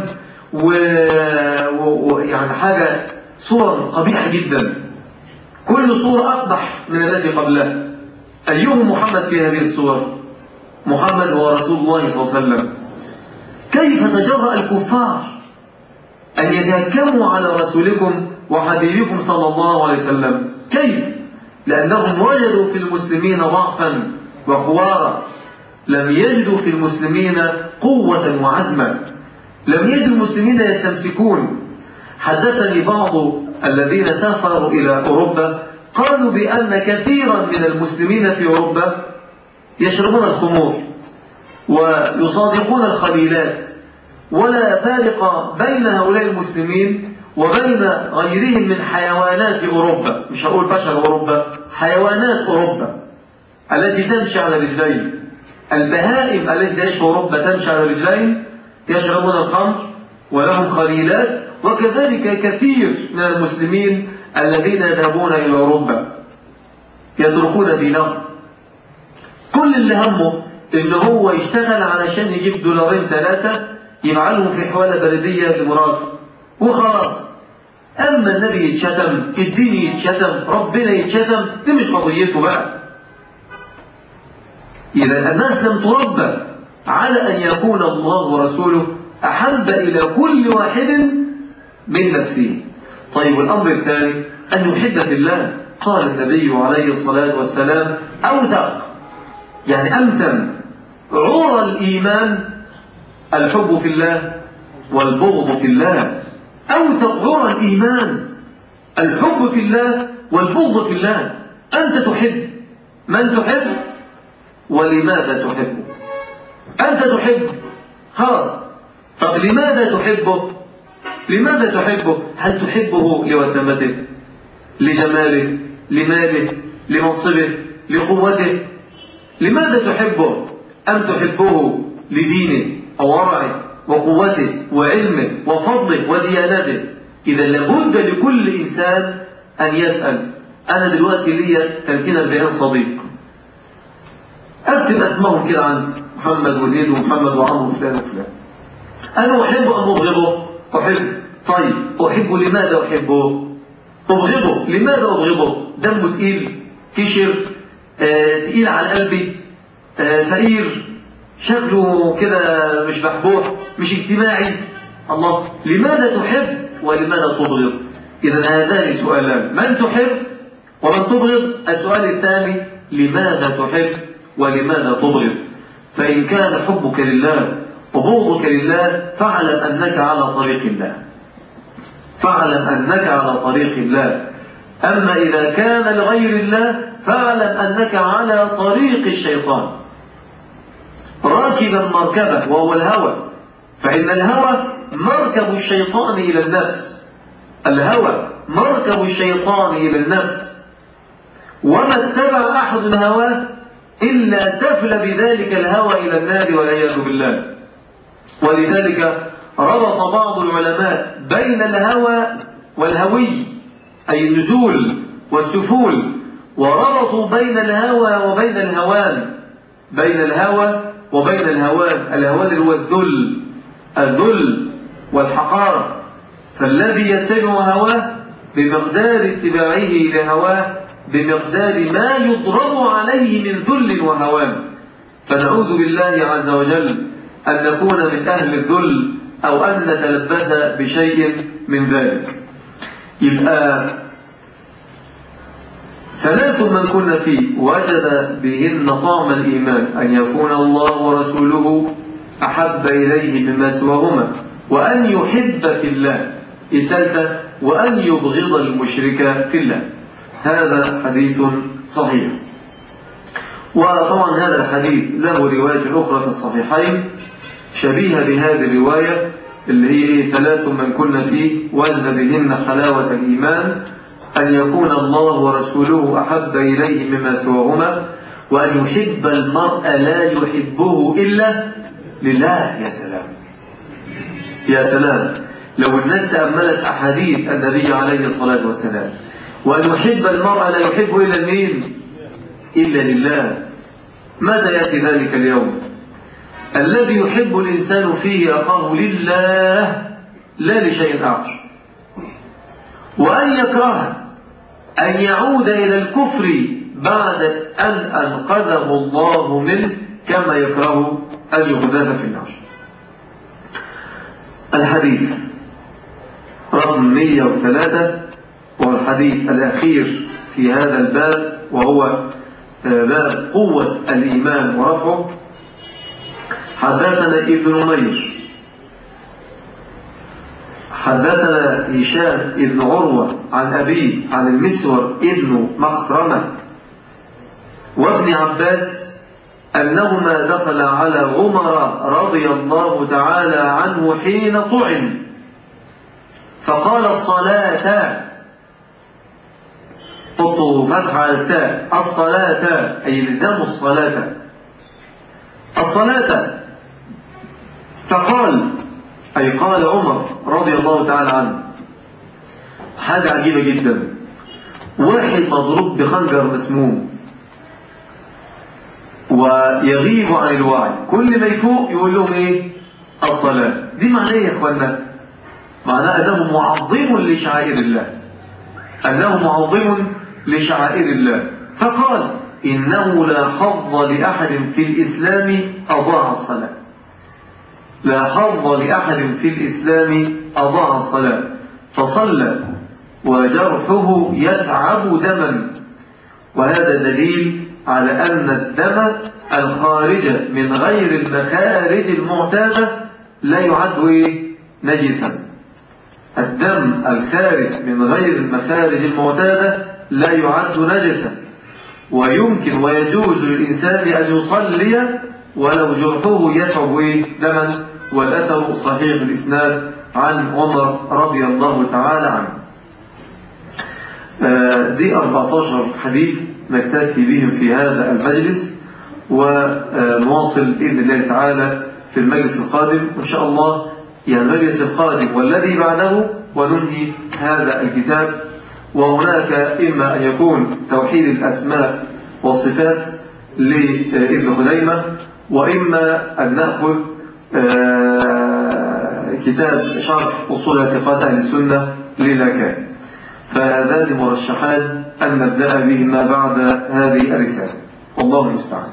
[SPEAKER 1] ويعني حاجة صور قبيحة جدا، كل صورة أقبح من التي قبلها. أيهم محمد في هذه الصور؟ محمد هو رسول الله صلى الله عليه وسلم. كيف تجرأ الكفار أن يتهكموا على رسولكم وحبيبكم صلى الله عليه وسلم؟ كيف؟ لأنهم وجدوا في المسلمين ضعفا وقوارا، لم يجدوا في المسلمين قوة وعزما، لم يجدوا المسلمين يستمسكون. حدثني بعض الذين سافروا إلى أوروبا قالوا بأن كثيرا من المسلمين في أوروبا يشربون الخمور ويصادقون الخليلات، ولا فارق بين هؤلاء المسلمين وبين غيرهم من حيوانات أوروبا، مش هقول بشر أوروبا، حيوانات أوروبا التي تمشي على رجلين. البهائم التي تعيش في أوروبا تمشي على رجلين، يشربون الخمر ولهم خليلات، وكذلك كثير من المسلمين الذين يذهبون إلى أوروبا يتركون دينهم. كل اللي همه إن هو يشتغل علشان يجيب دولارين ثلاثة يفعلهم في حوالة بلدية لمراته وخلاص. أما النبي يتشتم، الدين يتشتم، ربنا يتشتم، دي مش قضيته بقى. إذا الناس لم تربى على أن يكون الله ورسوله أحب إلى كل واحد من نفسه. طيب الأمر الثاني أن يحب في الله. قال النبي عليه الصلاة والسلام أوثق، يعني أمتن عرى الإيمان الحب في الله والبغض في الله. أوثق عرى الإيمان الحب في الله والبغض في الله. أنت تحب من تحب، ولماذا تحبه؟ أنت تحب خلاص، طب لماذا تحبه؟ لماذا تحبه؟ هل تحبه لوسامته، لجماله، لماله، لمنصبه، لقوته؟ لماذا تحبه؟ أم تحبه لدينه أو ورعه وقوته وعلمه وفضله وديانته؟ إذا لابد لكل إنسان أن يسأل. أنا دلوقتي لي ثلاثين أربعين صديق، أكتب أسمهم كده عندي، محمد وزيد ومحمد وعمر وفلان وفلان. أنا أحبه أم أبغضه؟ أحب. طيب أحبه لماذا أحبه؟ أبغضه لماذا أبغضه؟ دمه تقيل، كشر، آه، تقيل على قلبي، آه، فقير، شكله كده مش محبوح، مش اجتماعي. الله، لماذا تحب ولماذا تبغض؟ إذا هذان سؤالان، من تحب ومن تبغض. السؤال الثاني لماذا تحب ولماذا تبغض. فإن كان حبك لله وبغضك لله فاعلم أنك على طريق الله، فاعلم أنك على طريق الله. أما إذا كان لغير الله فاعلم أنك على طريق الشيطان، راكبا مركبه وهو الهوى. فإن الهوى مركب الشيطان إلى النفس، الهوى مركب الشيطان إلى النفس، وما اتبع أحد هواه إلا سفل بذلك الهوى إلى النار والعياذ بالله. ولذلك ربط بعض العلماء بين الهوى والهوي، أي النزول والسفول، وربطوا بين الهوى وبين الهوان، بين الهوى وبين الهوان. الهوان هو الذل، الذل والحقارة. فالذي يتبع هواه بمقدار اتباعه لهواه بمقدار ما يضرب عليه من ذل وهوان. فنعوذ بالله عز وجل أن نكون من أهل الذل أو أن نتلبس بشيء من ذلك. يبقى ثلاث من كنا فيه وجد بهن طعم الإيمان: أن يكون الله ورسوله أحب إليه مما سواهما، وأن يحب في الله. الثالثة: وأن يبغض المشرك في الله. هذا حديث صحيح. وطبعا هذا الحديث له رواية أخرى في الصحيحين شبيهة بهذه الرواية اللي هي ثلاث من كنا فيه وجد بهن حلاوة الإيمان: أن يكون الله ورسوله أحب إليه مما سواهما، وأن يحب المرء لا يحبه إلا لله. يا سلام يا سلام لو الناس تأملت أحاديث النبي عليه الصلاة والسلام. وأن يحب المرء لا يحبه إلا لمين؟ إلا لله. ماذا يأتي ذلك اليوم الذي يحب الإنسان فيه أخاه لله لا لشيء آخر، وأن يكره أن يعود إلى الكفر بعد أن أنقذه الله منه، كما يكره أن يغذف في النار. الحديث رقم مئة وثلاثة وهو الحديث الأخير في هذا الباب، وهو باب قوة الإيمان ورفعه. حدثنا ابن نمير حدثنا هشام ابن عروة عن أبيه عن المسور ابن مخرمة وابن عباس أنهما دخل على عمر رضي الله تعالى عنه حين طعن فقال: الصلاة، حطوا فتح على التاء، الصلاة أي الزموا الصلاة، الصلاة. فقال أي قال عمر رضي الله تعالى عنه حاجة عجيبة جدا: واحد مضروب بخنجر مسموم ويغيب عن الوعي، كل ما يفوق يقول لهم ايه؟ الصلاة. دي معناه يا اخوانا، معناه أنه معظم لشعائر الله، أنه معظم لشعائر الله. فقال: إنه لا حظ لأحد في الإسلام أضاع الصلاة، لا حظ لأحد في الإسلام أضاع الصلاة. فصلى وجرحه يتعب دما، وهذا دليل على أن الدم الخارج من غير المخارج المعتادة لا يعد نجسا. الدم الخارج من غير المخارج المعتادة لا يعد نجسا، ويمكن ويجوز للإنسان أن يصلي ولو جرحه يتعب دما. والأثر صحيح الإسناد عن عمر رضي الله تعالى عنه. دي أربعة عشر حديث نكتفي بهم في هذا المجلس، ونواصل بإذن الله تعالى في المجلس القادم إن شاء الله، يعني المجلس القادم والذي بعده، وننهي هذا الكتاب. وهناك إما أن يكون توحيد الأسماء والصفات لابن خزيمة، وإما أن نأخذ كتاب شرح أصول اعتقاد أهل السنة للاكان. فهذان مرشحان أن نبدأ بهما بعد هذه الرسالة، والله المستعان.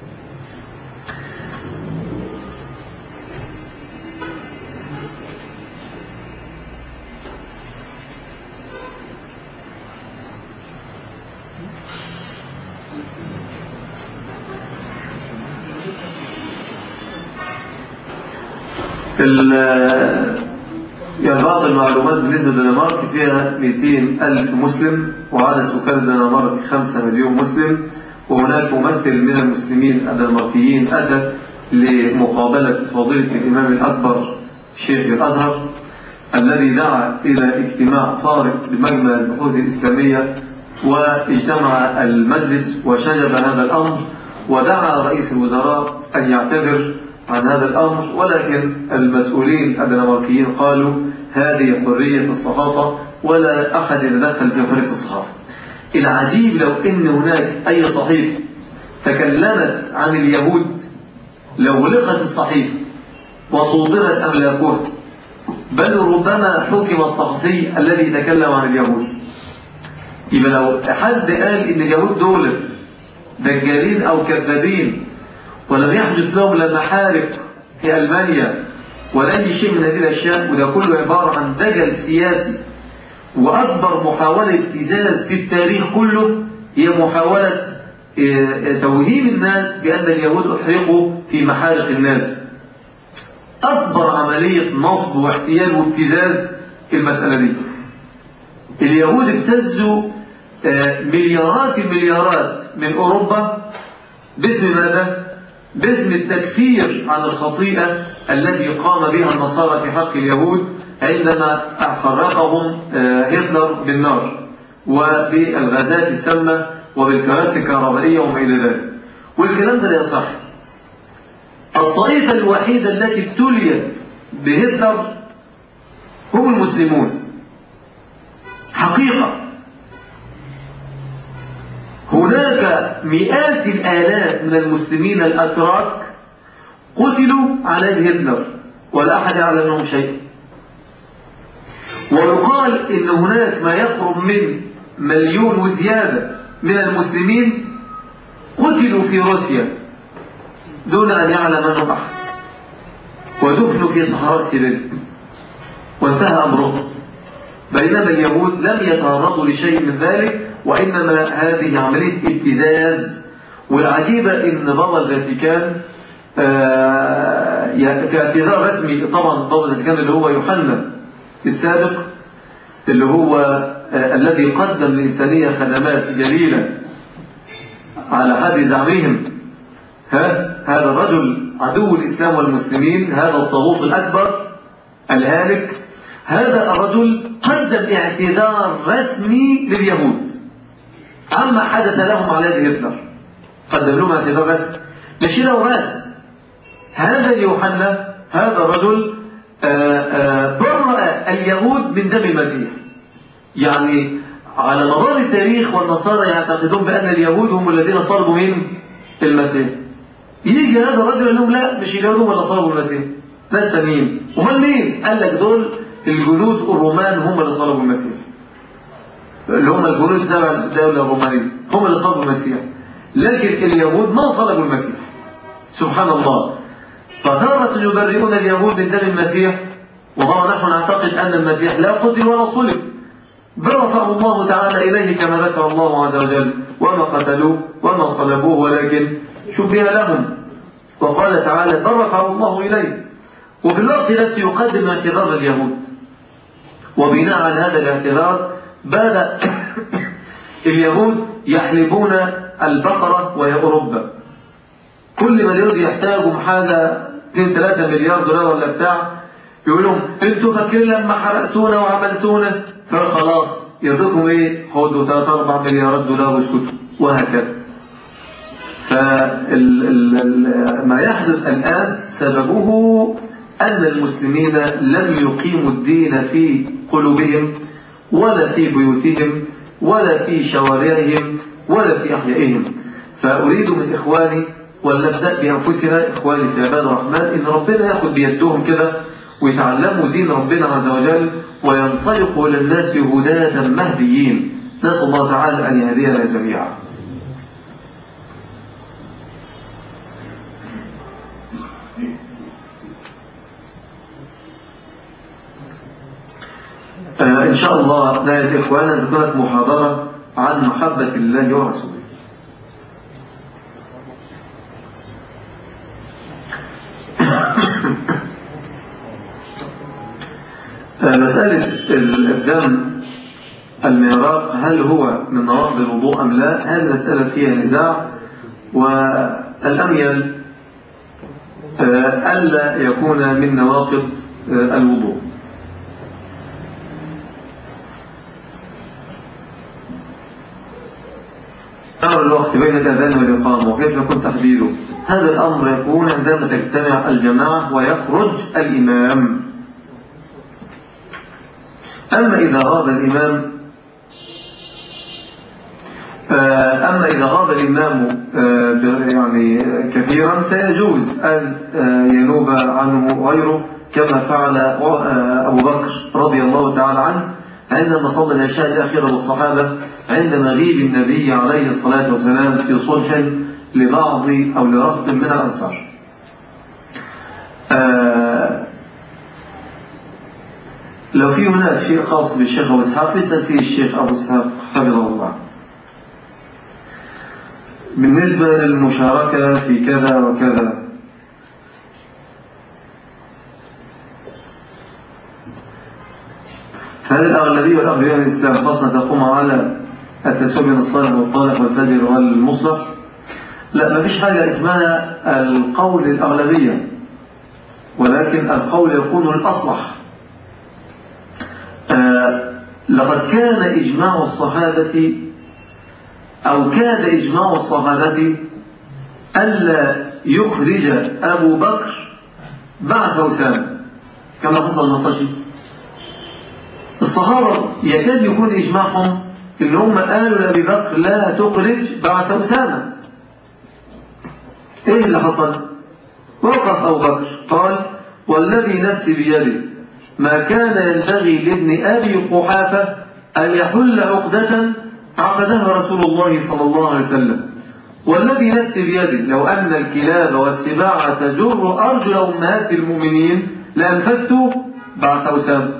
[SPEAKER 1] يعني بعض المعلومات بالنسبة للدنمارك فيها مئتين ألف مسلم، وعدد سكان الدنمارك خمسة مليون مسلم. وهناك ممثل من المسلمين الدنماركيين أتى لمقابلة فضيلة الإمام الأكبر شيخ الأزهر، الذي دعا إلى اجتماع طارئ بمجمع البحوث الإسلامية، واجتمع المجلس وشجب هذا الأمر، ودعا رئيس الوزراء أن يعتذر عن هذا الأمر. ولكن المسؤولين الدنماركيين قالوا هذه حرية الصحافة ولا أحد يتدخل في حرية الصحافة. العجيب لو إن هناك أي صحيفة تكلمت عن اليهود، لو غلقت الصحيفة وصودرت أملاكها، بل ربما حكم الصحفي الذي تكلم عن اليهود. يبقى لو حد قال إن اليهود دول دجالين أو كذابين ولم يحدث لهم لا محارق في ألمانيا ولا أي شيء من هذه الأشياء، وده كله عبارة عن دجل سياسي. وأكبر محاولة ابتزاز في التاريخ كله هي محاولة توهيم الناس بأن اليهود أحرقوا في محارق الناس. أكبر عملية نصب واحتيال وابتزاز المسألة دي. اليهود ابتزوا مليارات المليارات من أوروبا باسم ماذا؟ باسم التكفير عن الخطيئة التي قام بها النصارى في حق اليهود عندما حرقهم هتلر بالنار وبالغازات السامة وبالكراسي الكهربائية وما إلى ذلك. والكلام ده لا يصح. الطائفة الوحيدة التي ابتليت بهتلر هم المسلمون حقيقة. هناك مئات الآلاف من المسلمين الأتراك قتلوا على يد هتلر ولا أحد يعلم منهم شيء. ويقال إن هناك ما يقرب من مليون وزيادة من المسلمين قتلوا في روسيا دون أن يعلم منهم أحد، ودفنوا في صحراء سيبيريا وانتهى أمرهم. بينما اليهود لم يتعرضوا لشيء من ذلك، وإنما هذه عملية ابتزاز. والعجيبة إن بابا الفاتيكان في اعتذار رسمي، طبعا بابا الفاتيكان اللي هو يوحنا السابق اللي هو الذي قدم للإنسانية خدمات جليلة على حد زعمهم، هذا الرجل عدو الإسلام والمسلمين، هذا الطاغوت الأكبر الهالك، هذا الرجل قدم اعتذار رسمي لليهود عما حدث لهم على يد هتلر. قدم لهم اعتذار رسمي مش له بس. هذا يوحنا هذا الرجل برأ اليهود من دم المسيح. يعني على مدار التاريخ والنصارى يعتقدون بأن اليهود هم الذين صلبوا من المسيح. يجي هذا الرجل يقول لهم لا، مش اليهود هم اللي صلبوا المسيح، ناس ثانيين. امال مين؟ قال لك دول الجنود الرومان هم اللي صلبوا المسيح، اللي هم الجنود تبع الدولة الرومانية هم اللي صلبوا المسيح، لكن اليهود ما صلبوا المسيح. سبحان الله. فتارة يبرئون اليهود من دم المسيح، وطبعا نحن نعتقد أن المسيح لا قتل ولا صلب، بل رفعه الله تعالى إليه كما ذكر الله عز وجل: وما قتلوه وما صلبوه ولكن شبه لهم. وقال تعالى: بل رفعه الله إليه. وفي الوقت نفسه يقدم اعتذار اليهود، وبناء على هذا الاعتذار بدأ اليهود يحلبون البقرة وهي أوروبا. كل ما اليهود يحتاجوا حاجة اثنين ثلاثة مليار دولار ولا بتاع، يقول لهم انتوا فاكرين لما حرقتونا وعملتونا فخلاص يرضيكم ايه؟ خدوا ثلاثة أربعة مليارات دولار واسكتوا، وهكذا. فما يحدث الآن سببه أن المسلمين لم يقيموا الدين في قلوبهم ولا في بيوتهم ولا في شوارعهم ولا في أحيائهم. فأريد من إخواني ولنبدأ بأنفسنا إخواني في عباد الرحمن إن ربنا يأخذ بيدهم كده ويتعلموا دين ربنا عز وجل وينطلقوا للناس هداة مهديين. نسأل الله تعالى أن يهدينا جميعا. آه إن شاء الله نأتي إخوانا ذكرت محاضرة عن محبة الله ورسوله. آه مسألة الدم الميراق هل هو من نواقض الوضوء أم لا؟ هذه مسألة فيها نزاع، والأميل آه ألا يكون من نواقض آه الوضوء. أمر الوقت بين الأذان والإقامة وكيف يكون تحديده؟ هذا الأمر يكون عندما تجتمع الجماعة ويخرج الإمام. أما إذا غاب الإمام أما إذا غاب الإمام يعني كثيرا فيجوز أن ينوب عنه غيره، كما فعل أبو بكر رضي الله تعالى عنه عندما صلى العشاء الأخيرة بالصحابة عند مغيب النبي عليه الصلاة والسلام في صلح لبعض أو لرهط من الأنصار. لو في هناك شيء خاص بالشيخ أبو إسحاق يسأل فيه الشيخ أبو إسحاق حفظه الله. بالنسبة للمشاركة في كذا وكذا، هل الأغلبية والأغلبية من الإسلام خاصة تقوم على التسوية بين الصالح والطالح والفجر والمصلح؟ لا، ما فيش حاجة اسمها القول الأغلبية، ولكن القول يكون الأصلح. آه لقد كان إجماع الصحابة أو كاد إجماع الصحابة ألا يخرج أبو بكر بعد أسامة كما حصل النصاشي. الصحابة يكاد يكون إجماعهم إن هم قالوا لأبي بكر لا تخرج بعد أسامة. إيه اللي حصل؟ وقف أبو بكر قال والذي نفسي بيده ما كان ينبغي لابن أبي قحافة أن يحل عقدة عقدها رسول الله صلى الله عليه وسلم، والذي نفسي بيده لو أن الكلاب والسباع تجر أرجل أمهات المؤمنين لأنفذت بعد أسامة.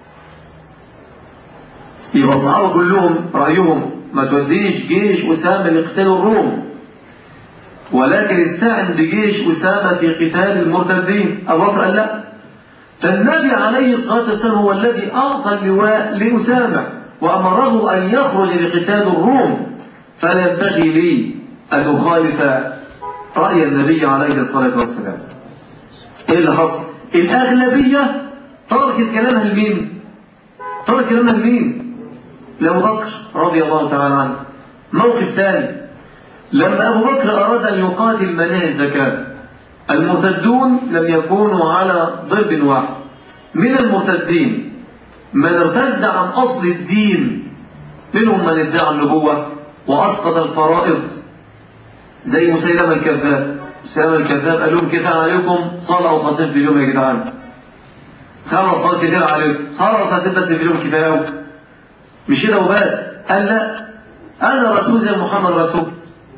[SPEAKER 1] يبقى الصحابة كلهم رأيهم ما توديش جيش أسامة لقتال الروم، ولكن استعن بجيش أسامة في قتال المرتدين. أبو بكر قال لا، فالنبي عليه الصلاة والسلام هو الذي أعطى اللواء لأسامة وأمره أن يخرج لقتال الروم، فلا ينبغي لي أن أخالف رأي النبي عليه الصلاة والسلام. إيه اللي حصل؟ الأغلبية تركت كلامها لمين؟ ترك كلامها لمين؟ لأبو بكر رضي الله تعالى عنه. موقف ثاني، لما أبو بكر أراد أن يقاتل منع الزكاة، المرتدون لم يكونوا على ضرب واحد. من المرتدين من ارتد عن أصل الدين، منهم من ادعى النبوة وأسقط الفرائض زي مسيلمة الكذاب. مسيلمة الكذاب قال لهم كفاية عليكم صلاة أو صلاتين في اليوم يا جدعان، خمس صلوات كتير عليكم، صلاة أو صلاتين بس في اليوم كفاية أوي. مش كده وبس، قال لا أنا رسول زي محمد رسول،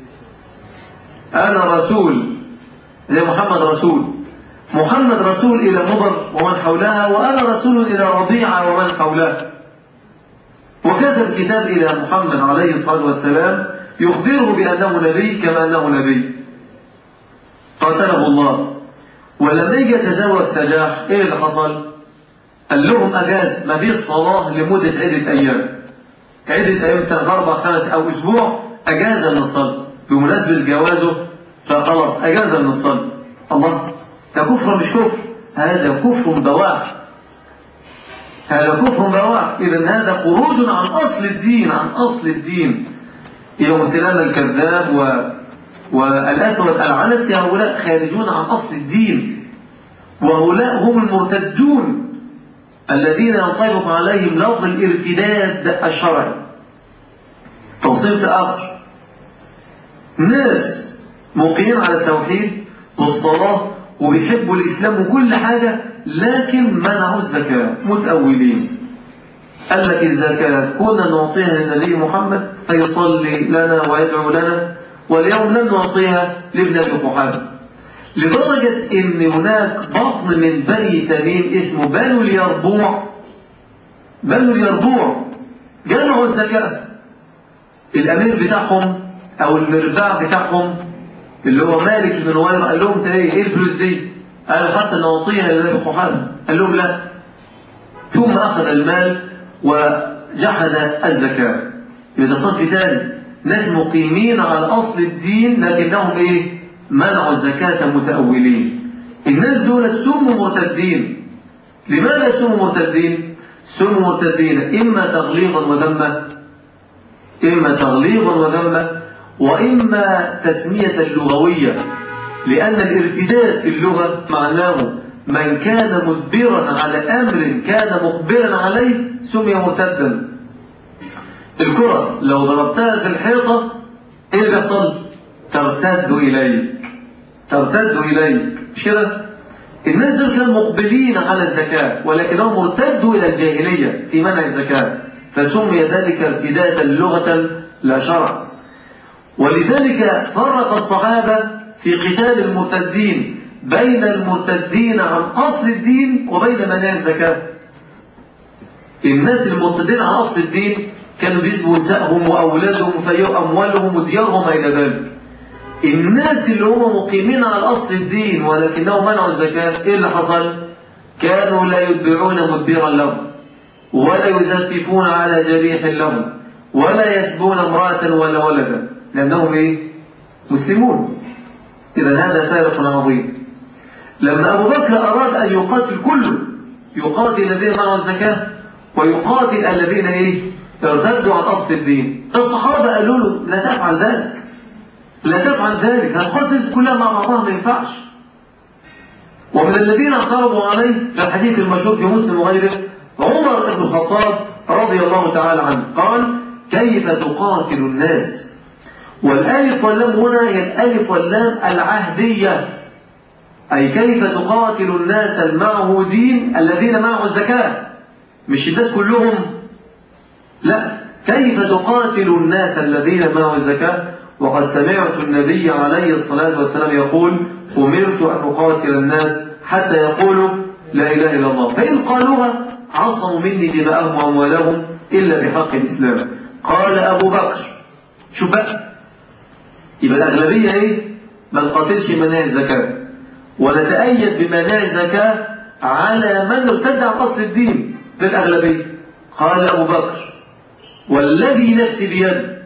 [SPEAKER 1] أنا رسول زي محمد رسول، محمد رسول إلى مضر ومن حولها، وأنا رسول إلى رضيعة ومن حولها. وكتب كتاب إلى محمد عليه الصلاة والسلام يخبره بأنه نبي كما أنه نبي. قاتله الله. ولما يجي يتزوج سجاح إيه اللي حصل؟ قال لهم أجاز ما فيش صلاة لمدة عدة أيام، عدة أيام أربع خمس أو أسبوع أجاز من الصلاة بمناسبة جوازه، فخلاص أجاز من الصلاة. الله، ده كفر مش كفر، هذا كفر بواح، هذا كفر بواح. إذن هذا خروج عن أصل الدين، عن أصل الدين. يوم سلام الكذاب و... والأسود العنسي هؤلاء خارجون عن أصل الدين، وهؤلاء هم المرتدون الذين ينطبق عليهم لفظ الارتداد الشرعي. توصيف آخر، ناس مقيمين على التوحيد والصلاة وبيحبوا الإسلام وكل حاجة، لكن منعوا الزكاة، متأولين. قال لك الزكاة كنا نعطيها للنبي محمد فيصلي لنا ويدعو لنا، واليوم لن نعطيها لابن أبي قحافة، لدرجة إن هناك بطن من بني تميم اسمه بنو اليربوع، بنو اليربوع جمعوا الزكاة. الأمير بتاعهم أو المرباع بتاعهم اللي هو مالك بن نوير قال لهم ايه ايه الفلوس دي؟ قالوا حتى نعطيها للنبي قحافة. قال لهم لا، ثم أخذ المال وجحد الزكاة. يبقى ده صنف ثاني، ناس مقيمين على أصل الدين لكنهم ايه؟ منعوا الزكاة متأولين. الناس دول سموا مرتدين. لماذا سموا مرتدين؟ سموا مرتدين إما تغليظا وذمة، إما تغليظا وذمة، وإما تسمية اللغوية، لأن الارتداد في اللغة معناه من كان مدبرا على أمر كان مقبلا عليه سمي مرتدا. الكرة لو ضربتها في الحيطة إيه اللي بيحصل؟ ترتد إليك، ترتد إليك، مش كده؟ الناس دول كانوا مقبلين على الزكاة ولكنهم ارتدوا إلى الجاهلية في منع الزكاة، فسمي ذلك ارتدادا لغة لا شرع. ولذلك فرق الصحابة في قتال المرتدين بين المرتدين عن أصل الدين وبين منع الزكاة. الناس المرتدين عن أصل الدين كانوا بيسبوا نسائهم وأولادهم وفيئوا أموالهم وديارهم إلى ذلك. الناس اللي هم مقيمين على أصل الدين ولكنهم منعوا الزكاة، إيه اللي حصل؟ كانوا لا يتبعون مدبرا لهم، ولا يزففون على جريح لهم، ولا يسبون امرأة ولا ولدا، لأنهم إيه؟ مسلمون. إذا هذا فارق عظيم. لما أبو بكر أراد أن يقاتل كله، يقاتل الذين منعوا الزكاة ويقاتل الذين إيه؟ ارتدوا عن أصل الدين، الصحابة قالوا له لا تفعل ذلك، لا تفعل ذلك، هتقاتل كلها مع بعضها ما ينفعش. ومن الذين اعترضوا عليه في الحديث المشهور في مسلم وغيره عمر بن الخطاب رضي الله تعالى عنه، قال كيف تقاتل الناس؟ والالف واللام هنا هي الالف واللام العهدية، أي كيف تقاتل الناس المعهودين الذين معه الزكاة، مش الناس كلهم، لا، كيف تقاتل الناس الذين معه الزكاة. وقد سمعت النبي عليه الصلاة والسلام يقول أمرت أن أقاتل الناس حتى يقولوا لا إله إلا الله، فإن قالوها عصموا مني دماءهم وأموالهم إلا بحق الإسلام. قال أبو بكر، شوف بقى، يبقى الأغلبية إيه؟ ما نقاتلش مناهي الزكاة ونتأيد بمناهي الزكاة على من ارتد عن أصل الدين بالأغلبية. قال أبو بكر والذي نفسي بيده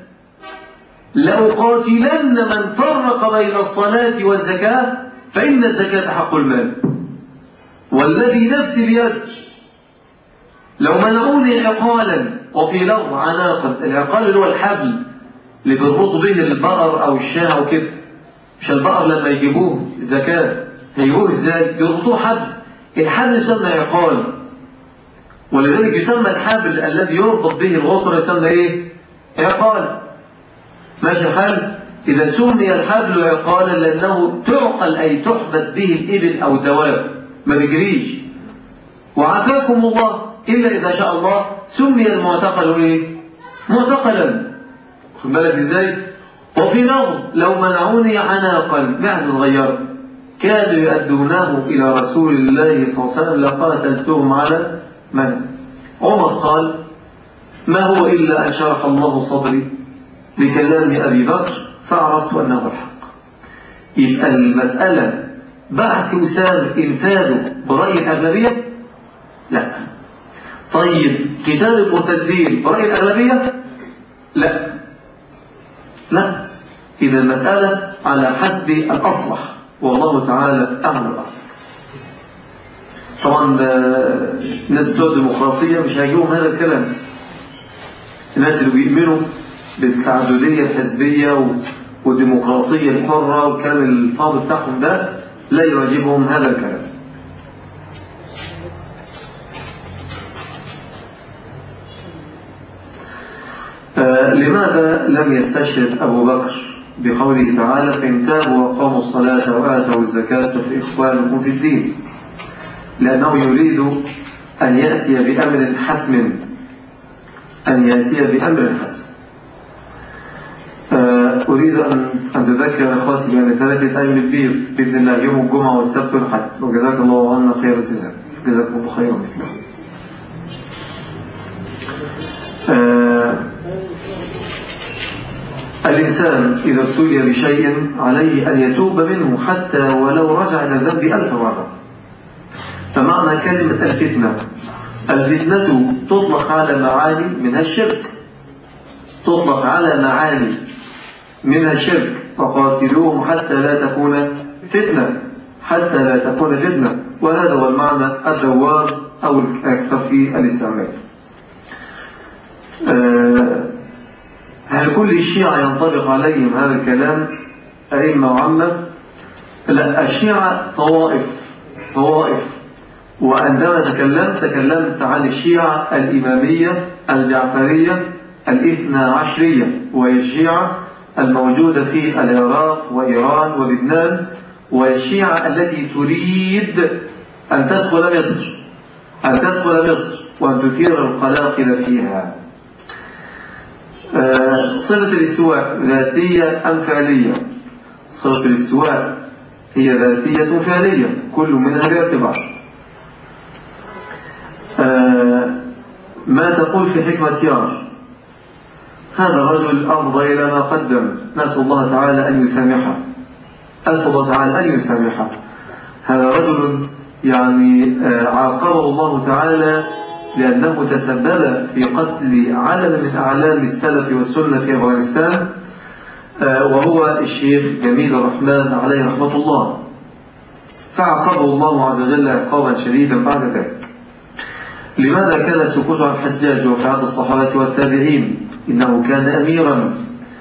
[SPEAKER 1] لأقاتلن من فرق بين الصلاة والزكاة فإن الزكاة حق المال. والذي نفسي بيده لو منعوني عقالا، وفي لفظ عناقا، العقال اللي هو الحبل اللي بيربطوا به البقر أو الشاة أو كده، مش البقر لما يجيبوه الزكاة هيجيبوه ازاي؟ يربطوه حبل، الحبل يسمى عقال، ولذلك يسمى الحبل الذي يربط به الغطر يسمى ايه؟ عقال. ماشي الحال؟ إذا سمي الحبل عقالا لأنه تعقل أي تحبس به الإبل أو الدواب ما تجريش. وعافاكم الله إلا إذا شاء الله سمي المعتقل إيه؟ معتقلا. خد بالك إزاي؟ وفي نظر لو منعوني عناقا معزة صغيرة كانوا يؤدونه إلى رسول الله صلى الله عليه وسلم لقاتلتهم على من؟ عمر قال ما هو إلا أن شرح الله صدري بكلام أبي بكر فعرفت أنه الحق. يبقى المسألة بعث أسامة إنفاذه برأي الأغلبية؟ لا. طيب قتال المرتدين برأي الأغلبية؟ لا لا. إذا المسألة على حسب الأصلح والله تعالى أعلم الأرض. طبعا الناس بتوع الديمقراطية مش هيجيهم هذا الكلام. الناس اللي بيؤمنوا بالتعددية الحزبية والديمقراطية الحرة والكلام الفاضي بتاعهم ده لا يعجبهم هذا الكلام. آه لماذا لم يستشهد أبو بكر بقوله تعالى فإن تابوا وقاموا الصلاة وآتوا الزكاة فإخوانكم في الدين؟ لأنه يريد أن يأتي بأمر حسم، أن يأتي بأمر حسم. آه أريد أن تذكر أخواتي بأن ثلاثة أيام البيض بإذن الله يوم الجمعة والسبت والحد، وجزاك الله عنا خير الجزاء. جزاكم الله خيرا مثله. آه الإنسان إذا ابتلي بشيء عليه أن يتوب منه حتى ولو رجع إلى الذنب ألف مرة. فمعنى كلمة الفتنة، الفتنة تطلق على معاني منها الشرك، تطلق على معاني منها الشرك، فقاتلوهم حتى لا تكون فتنة، حتى لا تكون فتنة، وهذا هو المعنى الدوام أو الأكثر في الاستعمال. أه هل كل الشيعة ينطبق عليهم هذا الكلام أئمة وعامة؟ لا، الشيعة طوائف طوائف وعندما تكلمت تكلمت عن الشيعة الإمامية الجعفرية الاثنى عشرية، وهي الشيعة الموجودة في العراق وإيران ولبنان، والشيعة التي تريد أن تدخل مصر أن تدخل مصر وأن تثير القلاقل فيها. صلة الاستواء ذاتية أم فعلية؟ صلة الاستواء هي ذاتية فعلية، كل منها باعتبار. ما تقول في حكمة يار؟ هذا الرجل أفضى إلى ما قدم، نسأل الله تعالى أن يسامحه، أسأل الله تعالى أن يسامحه. هذا رجل يعني عاقبه الله تعالى لأنه تسبب في قتل علم من أعلام السلف والسنة في أفغانستان، وهو الشيخ جميل الرحمن عليه رحمة الله، فعاقبه الله عز وجل عقابا شديدا بعد ذلك. لماذا كان السكوت عن حجاج وفي عهد الصحابة والتابعين؟ إنه كان أميرا،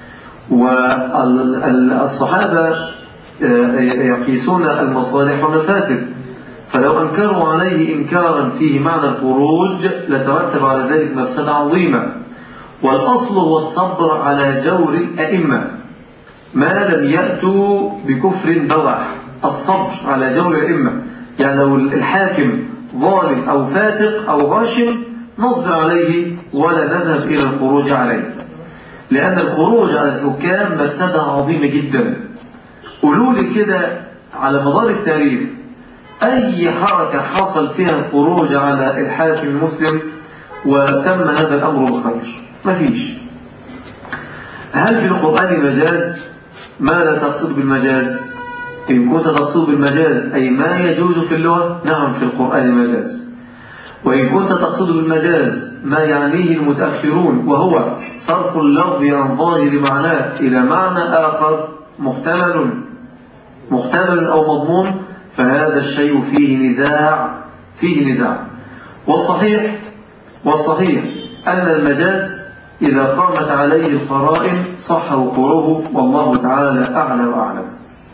[SPEAKER 1] والصحابة يقيسون المصالح والمفاسد، فلو أنكروا عليه إنكارا فيه معنى الخروج لترتب على ذلك مفسدة عظيمة. والأصل هو الصبر على جور الأئمة ما لم يأتوا بكفر بواح. الصبر على جور الأئمة، يعني لو الحاكم ظالم أو فاسق أو غاشم نصبر عليه ولا نذهب إلى الخروج عليه، لأن الخروج على الحكام مفسدة عظيمة جدا. قولوا لي كده على مدار التاريخ أي حركة حصل فيها الخروج على الحاكم المسلم وتم هذا الأمر بخير؟ مفيش. هل في القرآن مجاز؟ ماذا تقصد بالمجاز؟ إن كنت تقصد بالمجاز أي ما يجوز في اللغة، نعم في القرآن مجاز. وإن كنت تقصد بالمجاز ما يعنيه المتأخرون وهو صرف اللفظ عن ظاهر معناه إلى معنى آخر محتمل محتمل أو مضمون، فهذا الشيء فيه نزاع فيه نزاع والصحيح والصحيح أن المجاز إذا قامت عليه القرائن صح وقوعه، والله تعالى أعلى وأعلم.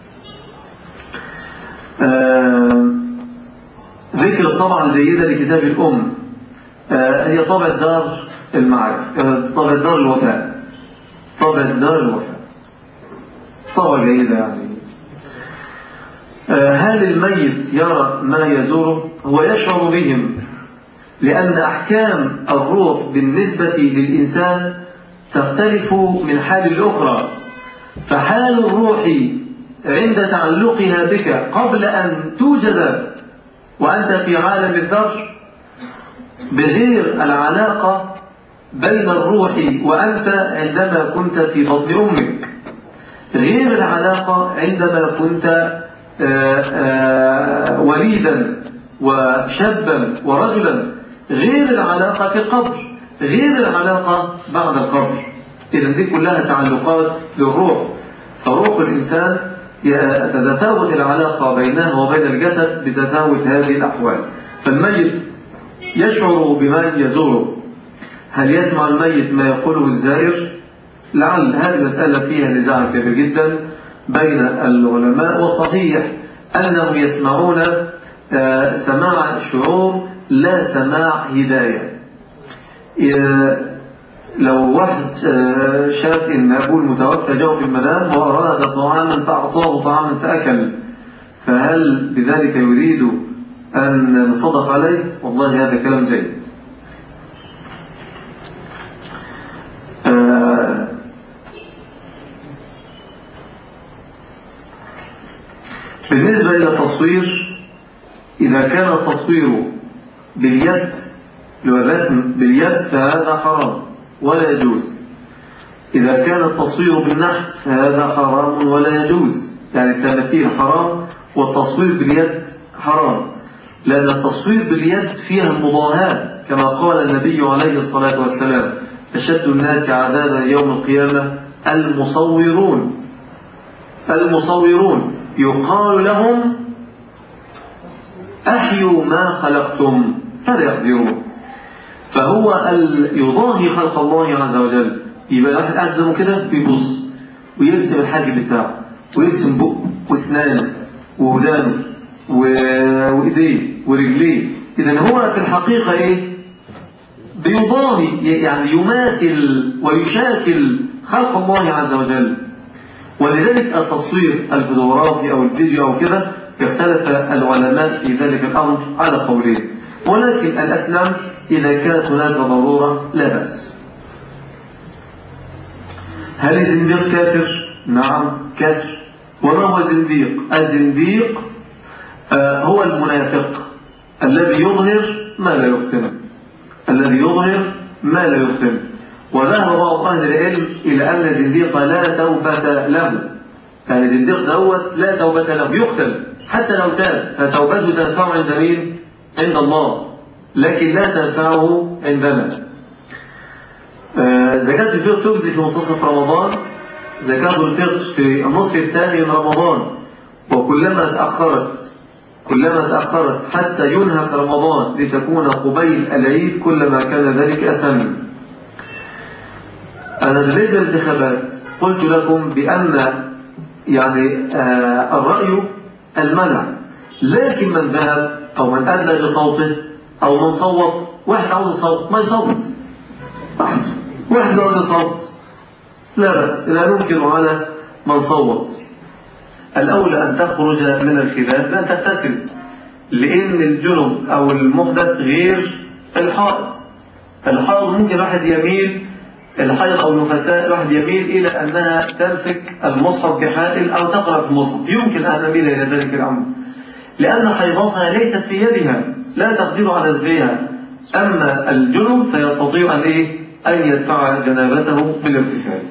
[SPEAKER 1] آه ذكر الطبعة الجيدة لكتاب الأم، آه هي طبعة دار المعرفة، آه طبعة دار الوفاء، طبعة دار الوفاء طبعة جيدة يعني. آه هل الميت يرى ما يزوره؟ هو يشعر بهم، لأن أحكام الروح بالنسبة للإنسان تختلف من حال الأخرى، فحال الروح عند تعلقها بك قبل أن توجد وأنت في عالم الذر بغير العلاقة بين الروح وأنت عندما كنت في بطن أمك، غير العلاقة عندما كنت آآ آآ وليدا وشابا ورجلا، غير العلاقة في القبر، غير العلاقة بعد القبر. إذن دي كلها تعلقات للروح، فروح الإنسان تتفاوت العلاقة بينها وبين الجسد بتفاوت هذه الأحوال. فالميت يشعر بما يزوره. هل يسمع الميت ما يقوله الزائر؟ لعل هذه المسألة فيها نزاع كبير جدا بين العلماء، وصحيح أنهم يسمعون سماع شعور لا سماع هداية. لو واحد شاف إن أبوه المتوفى جاء في المنام وأراد طعاما فأعطاه طعاما فأكل، فهل بذلك يريد أن نصدق عليه؟ والله هذا كلام جيد. بالنسبة إلى التصوير، إذا كان التصوير باليد والرسم باليد فهذا حرام ولا يجوز. إذا كان التصوير بالنحت فهذا حرام ولا يجوز، يعني التماثيل حرام والتصوير باليد حرام، لأن التصوير باليد فيها المضاهاة، كما قال النبي عليه الصلاة والسلام: أشد الناس عذابا يوم القيامة المصورون. المصورون يقال لهم أحيوا ما خلقتم فلا يقدرون. فهو يضاهي خلق الله عز وجل. يبقى واحد قدمه كده بيبص ويرسم الحاجب بتاعه ويرسم بقه واسنانه وودانه وايديه ورجليه، اذا هو في الحقيقه ايه؟ بيضاهي، يعني يماثل ويشاكل خلق الله عز وجل. ولذلك التصوير الفوتوغرافي او الفيديو او كده اختلف العلماء في ذلك الامر على قولين، ولكن الاسلم اذا كانت هناك ضروره لا باس. هل الزنديق كافر؟ نعم كافر. وما هو الزنديق؟ الزنديق آه هو المنافق الذي يظهر ما لا يبطن. الذي يظهر ما لا يخفي. وذهب بعض أهل العلم إلى أن الزنديق لا توبة له، يعني الزنديق دوت لا توبة له، يقتل حتى لو تاب، فتوبته تنفعه عند مين؟ عند الله، لكن لا تنفعه عندنا. آه زكاة الفطر تجزي في منتصف رمضان، زكاة الفطر في النصف الثاني من رمضان، وكلما تأخرت كلما تأخرت حتى ينهك رمضان لتكون قبيل العيد كلما كان ذلك أسمى. أنا بالنسبة للانتخابات قلت لكم بأن يعني آه الرأي المنع، لكن من ذهب أو من أدلى بصوته أو من صوت، واحد عاوز يصوت ما يصوت، واحد عاوز يصوت لا بأس، لا ننكر على من صوت. الأولى أن تخرج من الخلاف لأن تغتسل، لأن الجنب أو المحدث غير الحائض. الحائض ممكن واحد يميل، الحائض أو النفساء الواحد يميل إلى أنها تمسك المصحف بحائل أو تقرأ في المصحف، يمكن أن نميل إلى ذلك الأمر لأن حيضتها ليست في يدها لا تقدر على نزعها. أما الجنب فيستطيع أن, إيه؟ أن يدفع جنابته بالاغتسال.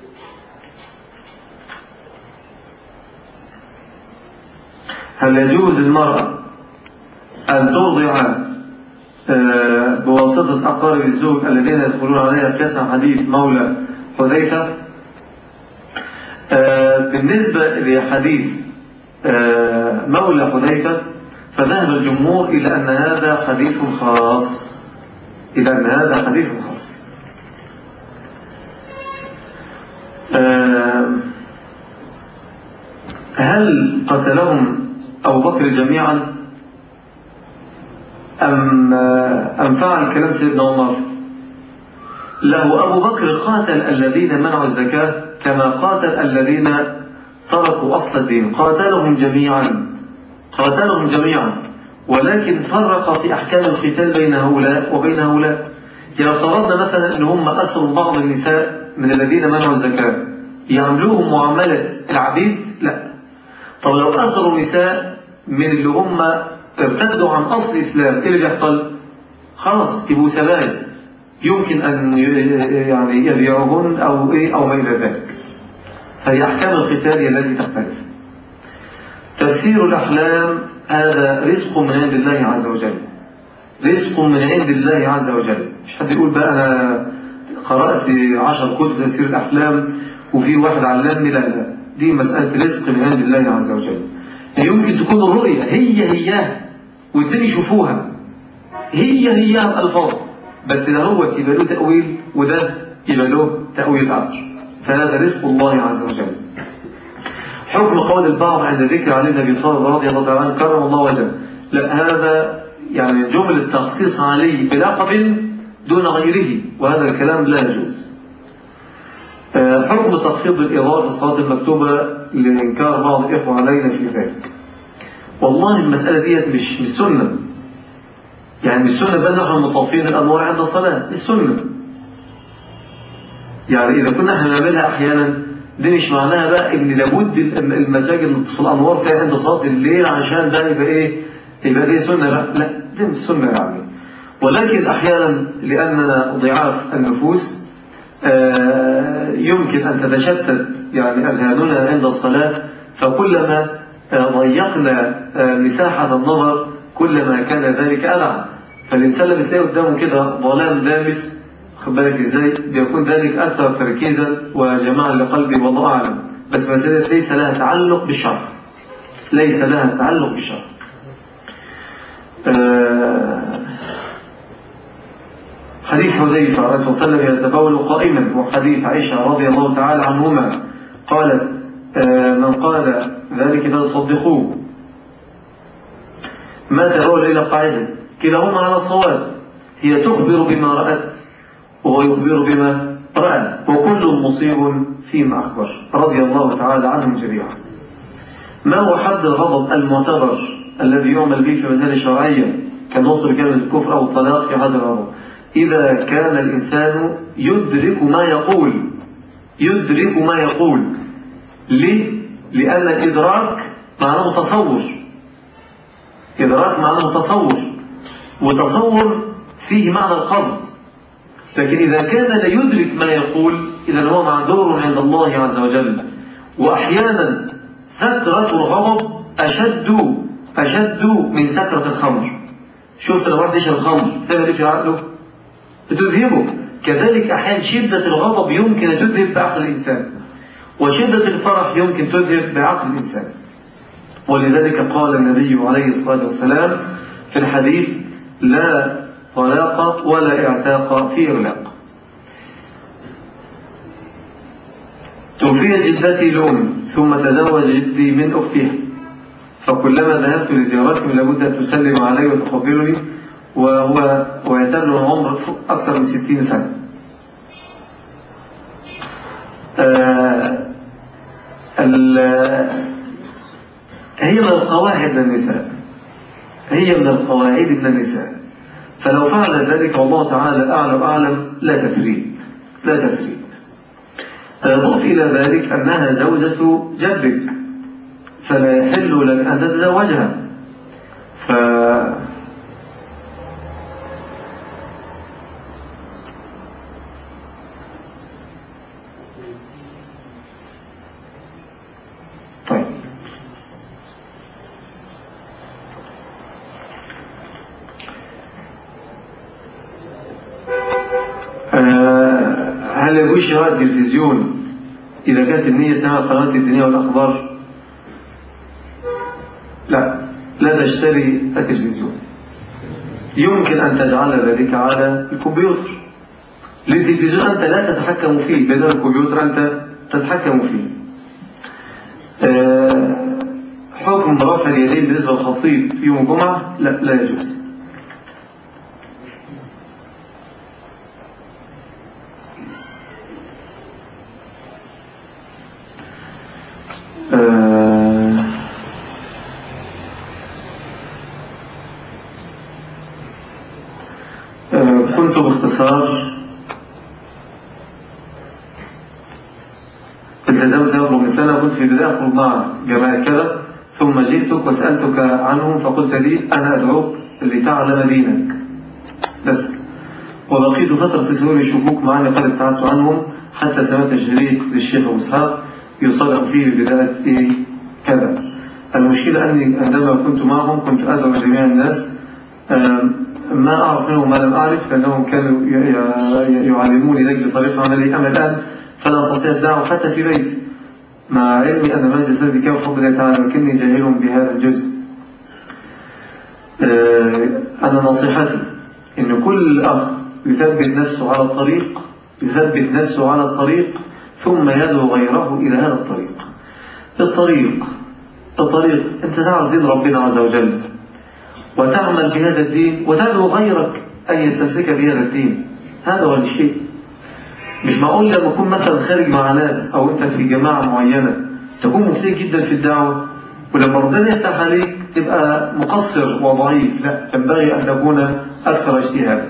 [SPEAKER 1] هل يجوز المرأة أن ترضع بواسطة أقارب الزوج الذين يدخلون عليها قياسا حديث مولى حذيفة؟ بالنسبة لحديث مولى حذيفة فذهب الجمهور إلى أن هذا حديث خاص، إلى أن هذا حديث خاص. هل قتلهم أبو بكر جميعا أم, أم فعل كلام سيدنا عمر؟ له أبو بكر قاتل الذين منعوا الزكاة كما قاتل الذين تركوا أصل الدين، قاتلهم جميعا قاتلهم جميعا ولكن فرق في أحكام القتال بين هؤلاء وبين هؤلاء. يعني افترضنا مثلا أن هم أسروا بعض النساء من الذين منعوا الزكاة، يعملوهم معاملة العبيد؟ لا. طب لو أسروا نساء من اللي هم ارتدوا عن أصل الإسلام، إيه اللي بيحصل؟ خلاص يبقوا سبايا، يمكن أن يعني يبيعوهن أو إيه أو ما إلى ذلك. فهي أحكام القتال هي التي تختلف. تفسير الأحلام هذا رزق من عند الله عز وجل، رزق من عند الله عز وجل. مش حد يقول بقى أنا قرأت عشر كتب تفسير الأحلام وفي واحد علمني، لا لا، دي مسألة رزق من عند الله عز وجل. يمكن تكون الرؤية هي هي والدنيا يشوفوها هي هي الألفاظ، بس ده هو يبقى له تأويل وده يبقى له تأويل آخر، فهذا رزق الله عز وجل. حكم قول البعض عند ذكر علي بن أبي طالب رضي الله تعالى عنه كرم الله وجهه، لا، هذا يعني جملة تخصيص علي بلقب دون غيره، وهذا الكلام لا يجوز. حكم تخفيض الإضاءة في الصلاة المكتوبة لإنكار بعض الإخوة علينا في ذلك. والله المسألة ديت مش مش سنة، يعني مش سنة بل نحن مطفين الأنوار عند الصلاة، السنة يعني إذا كنا احنا نعملها أحيانا دي مش معناها بقى إن لابد المساجد نطفي الأنوار فيها عند صلاة الليل عشان ده يبقى إيه يبقى دي سنة، لا لا دي مش سنة يعني. ولكن أحيانا لأننا ضعاف النفوس آه يمكن أن تتشتت يعني أذهاننا عند الصلاة، فكلما آه ضيقنا آه مساحة النظر كلما كان ذلك ألعب. فالإنسان لما تلاقي قدامه كده ظلام دامس، خد بالك إزاي بيكون ذلك أكثر تركيزا وجماعة لقلبي والله أعلم. بس مسألة ليس لها تعلق بالشرع، ليس لها تعلق بالشرع. آه حديث حذيفة رضي الله عنه يتبول قائما، وحديث عائشة رضي الله تعالى عنهما قالت آه من قال ذلك لا تصدقوه ما تبول إلى قاعدة، كلاهما على الصواب، هي تخبر بما رأت وهو يخبر بما رأى، وكل مصيب فيما أخبر رضي الله تعالى عنهم جميعا. ما هو حد الغضب المعتبر الذي يعمل به في مسائل الشرعية كنطق بكلمة الكفر أو الطلاق في حد الغضب؟ إذا كان الإنسان يدرك ما يقول، يدرك ما يقول ليه؟ لأن الإدراك معناه تصور، إدراك معناه تصور، وتصور فيه معنى القصد، لكن إذا كان لا يدرك ما يقول إذا هو معذور عند الله عز وجل. وأحيانا سكرة الغضب أشد أشد من سكرة الخمر. شفت لو واحد يشرب خمر تعمل ايه في عقله؟ بتذهبه. كذلك أحيانا شدة الغضب يمكن أن تذهب بعقل الإنسان، وشدة الفرح يمكن تذهب بعقل الإنسان. ولذلك قال النبي عليه الصلاة والسلام في الحديث: لا طلاق ولا اعتاق في إغلاق. توفي جدتي لأمي ثم تزوج جدي من أختها، فكلما ذهبت لزيارتهم لابد أن تسلم علي وتقبلني، وهو ويتبلغ العمر أكثر من ستين سنة. آه هي من القواعد من النساء هي من القواعد من النساء فلو فعل ذلك والله تعالى أعلم أعلم لا تثريب لا تثريب. ضف إلى ذلك أنها زوجة جدك، فلا يحل لك أن تتزوجها. ف طيب هل يجوز شراء التلفزيون إذا كانت النية سماع قنوات الدنيا والأخبار؟ لا، لا تشتري التلفزيون. يمكن أن تجعل ذلك على الكمبيوتر. التلفزيون أنت لا تتحكم فيه، بينما الكمبيوتر أنت تتحكم فيه. حكم رفع اليدين بالنسبة للخطيب في يوم الجمعة لا لا يجوز. كنت باختصار التزمت قبل من سنة، كنت في البداية أخرج مع جماعة كذا، ثم جئتك وسألتك عنهم فقلت لي أنا أدعوك لتعلم دينك بس. وبقيت فترة تسألني شكوك معي قد ابتعدت عنهم حتى سمعت شريك للشيخ أبو إسحاق يصرح فيه ببداية إيه كذا. المشكلة أني عندما كنت معهم كنت أدعو جميع الناس، ما أعرف منهم ما لم أعرف، لأنهم كانوا يعلموني ذلك بطريقة عملية. أما الآن فلا أستطيع الدعوة حتى في بيتي، مع علمي أن مجلس ذلك بفضل الله تعالى، ولكني جاهل بهذا الجزء. أنا نصيحتي إن كل أخ يثبت نفسه على الطريق يثبت نفسه على الطريق ثم يدعو غيره إلى هذا الطريق. الطريق الطريق أنت تعرف دين ربنا عز وجل وتعمل بهذا الدين وتدعو غيرك أن يستمسك بهذا الدين. هذا هو الشيء. مش معقول لما تكون مثلا خارج مع ناس أو أنت في جماعة معينة تكون مجتهد جدا في الدعوة، ولما ربنا يفتح عليك تبقى مقصر وضعيف. لا، ينبغي أن تكون أكثر اجتهادا.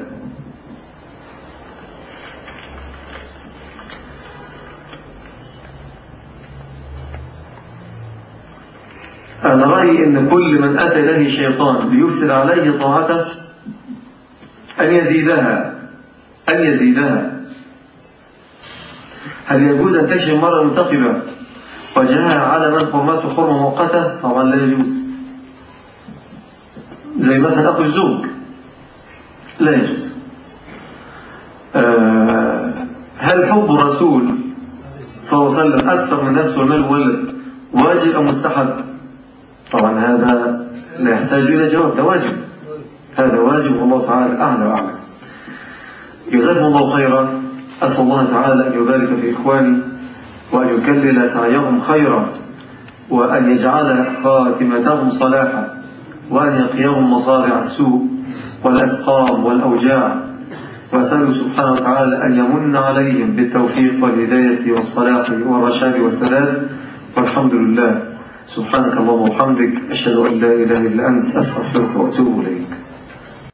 [SPEAKER 1] أنا رأيي أن كل من أتى إليه الشيطان ليفسد عليه طاعته أن يزيدها أن يزيدها هل يجوز أن تشرب مرة منتقبة وجهها على من حرمته حرمة مؤقتة؟ طبعا لا يجوز. زي مثلا أخو الزوج لا يجوز. أه هل حب الرسول صلى الله عليه وسلم أكثر من نفس والمال والولد واجب أم مستحب؟ طبعا هذا لا يحتاج إلى جواب، ده واجب، هذا واجب والله تعالى أعلى وأعلى. جزاكم الله خيرا. أسأل الله تعالى أن يبارك في إخواني وأن يكلل سعيهم خيرا وأن يجعل خاتمتهم صلاحا وأن يقيهم مصارع السوء والأسقام والأوجاع، وأسأله سبحانه وتعالى أن يمن عليهم بالتوفيق والهداية والصلاح والرشاد والسداد. والحمد لله. سبحانك اللهم وبحمدك، أشهد أن لا إله إلا أنت، أستغفرك وأتوب إليك.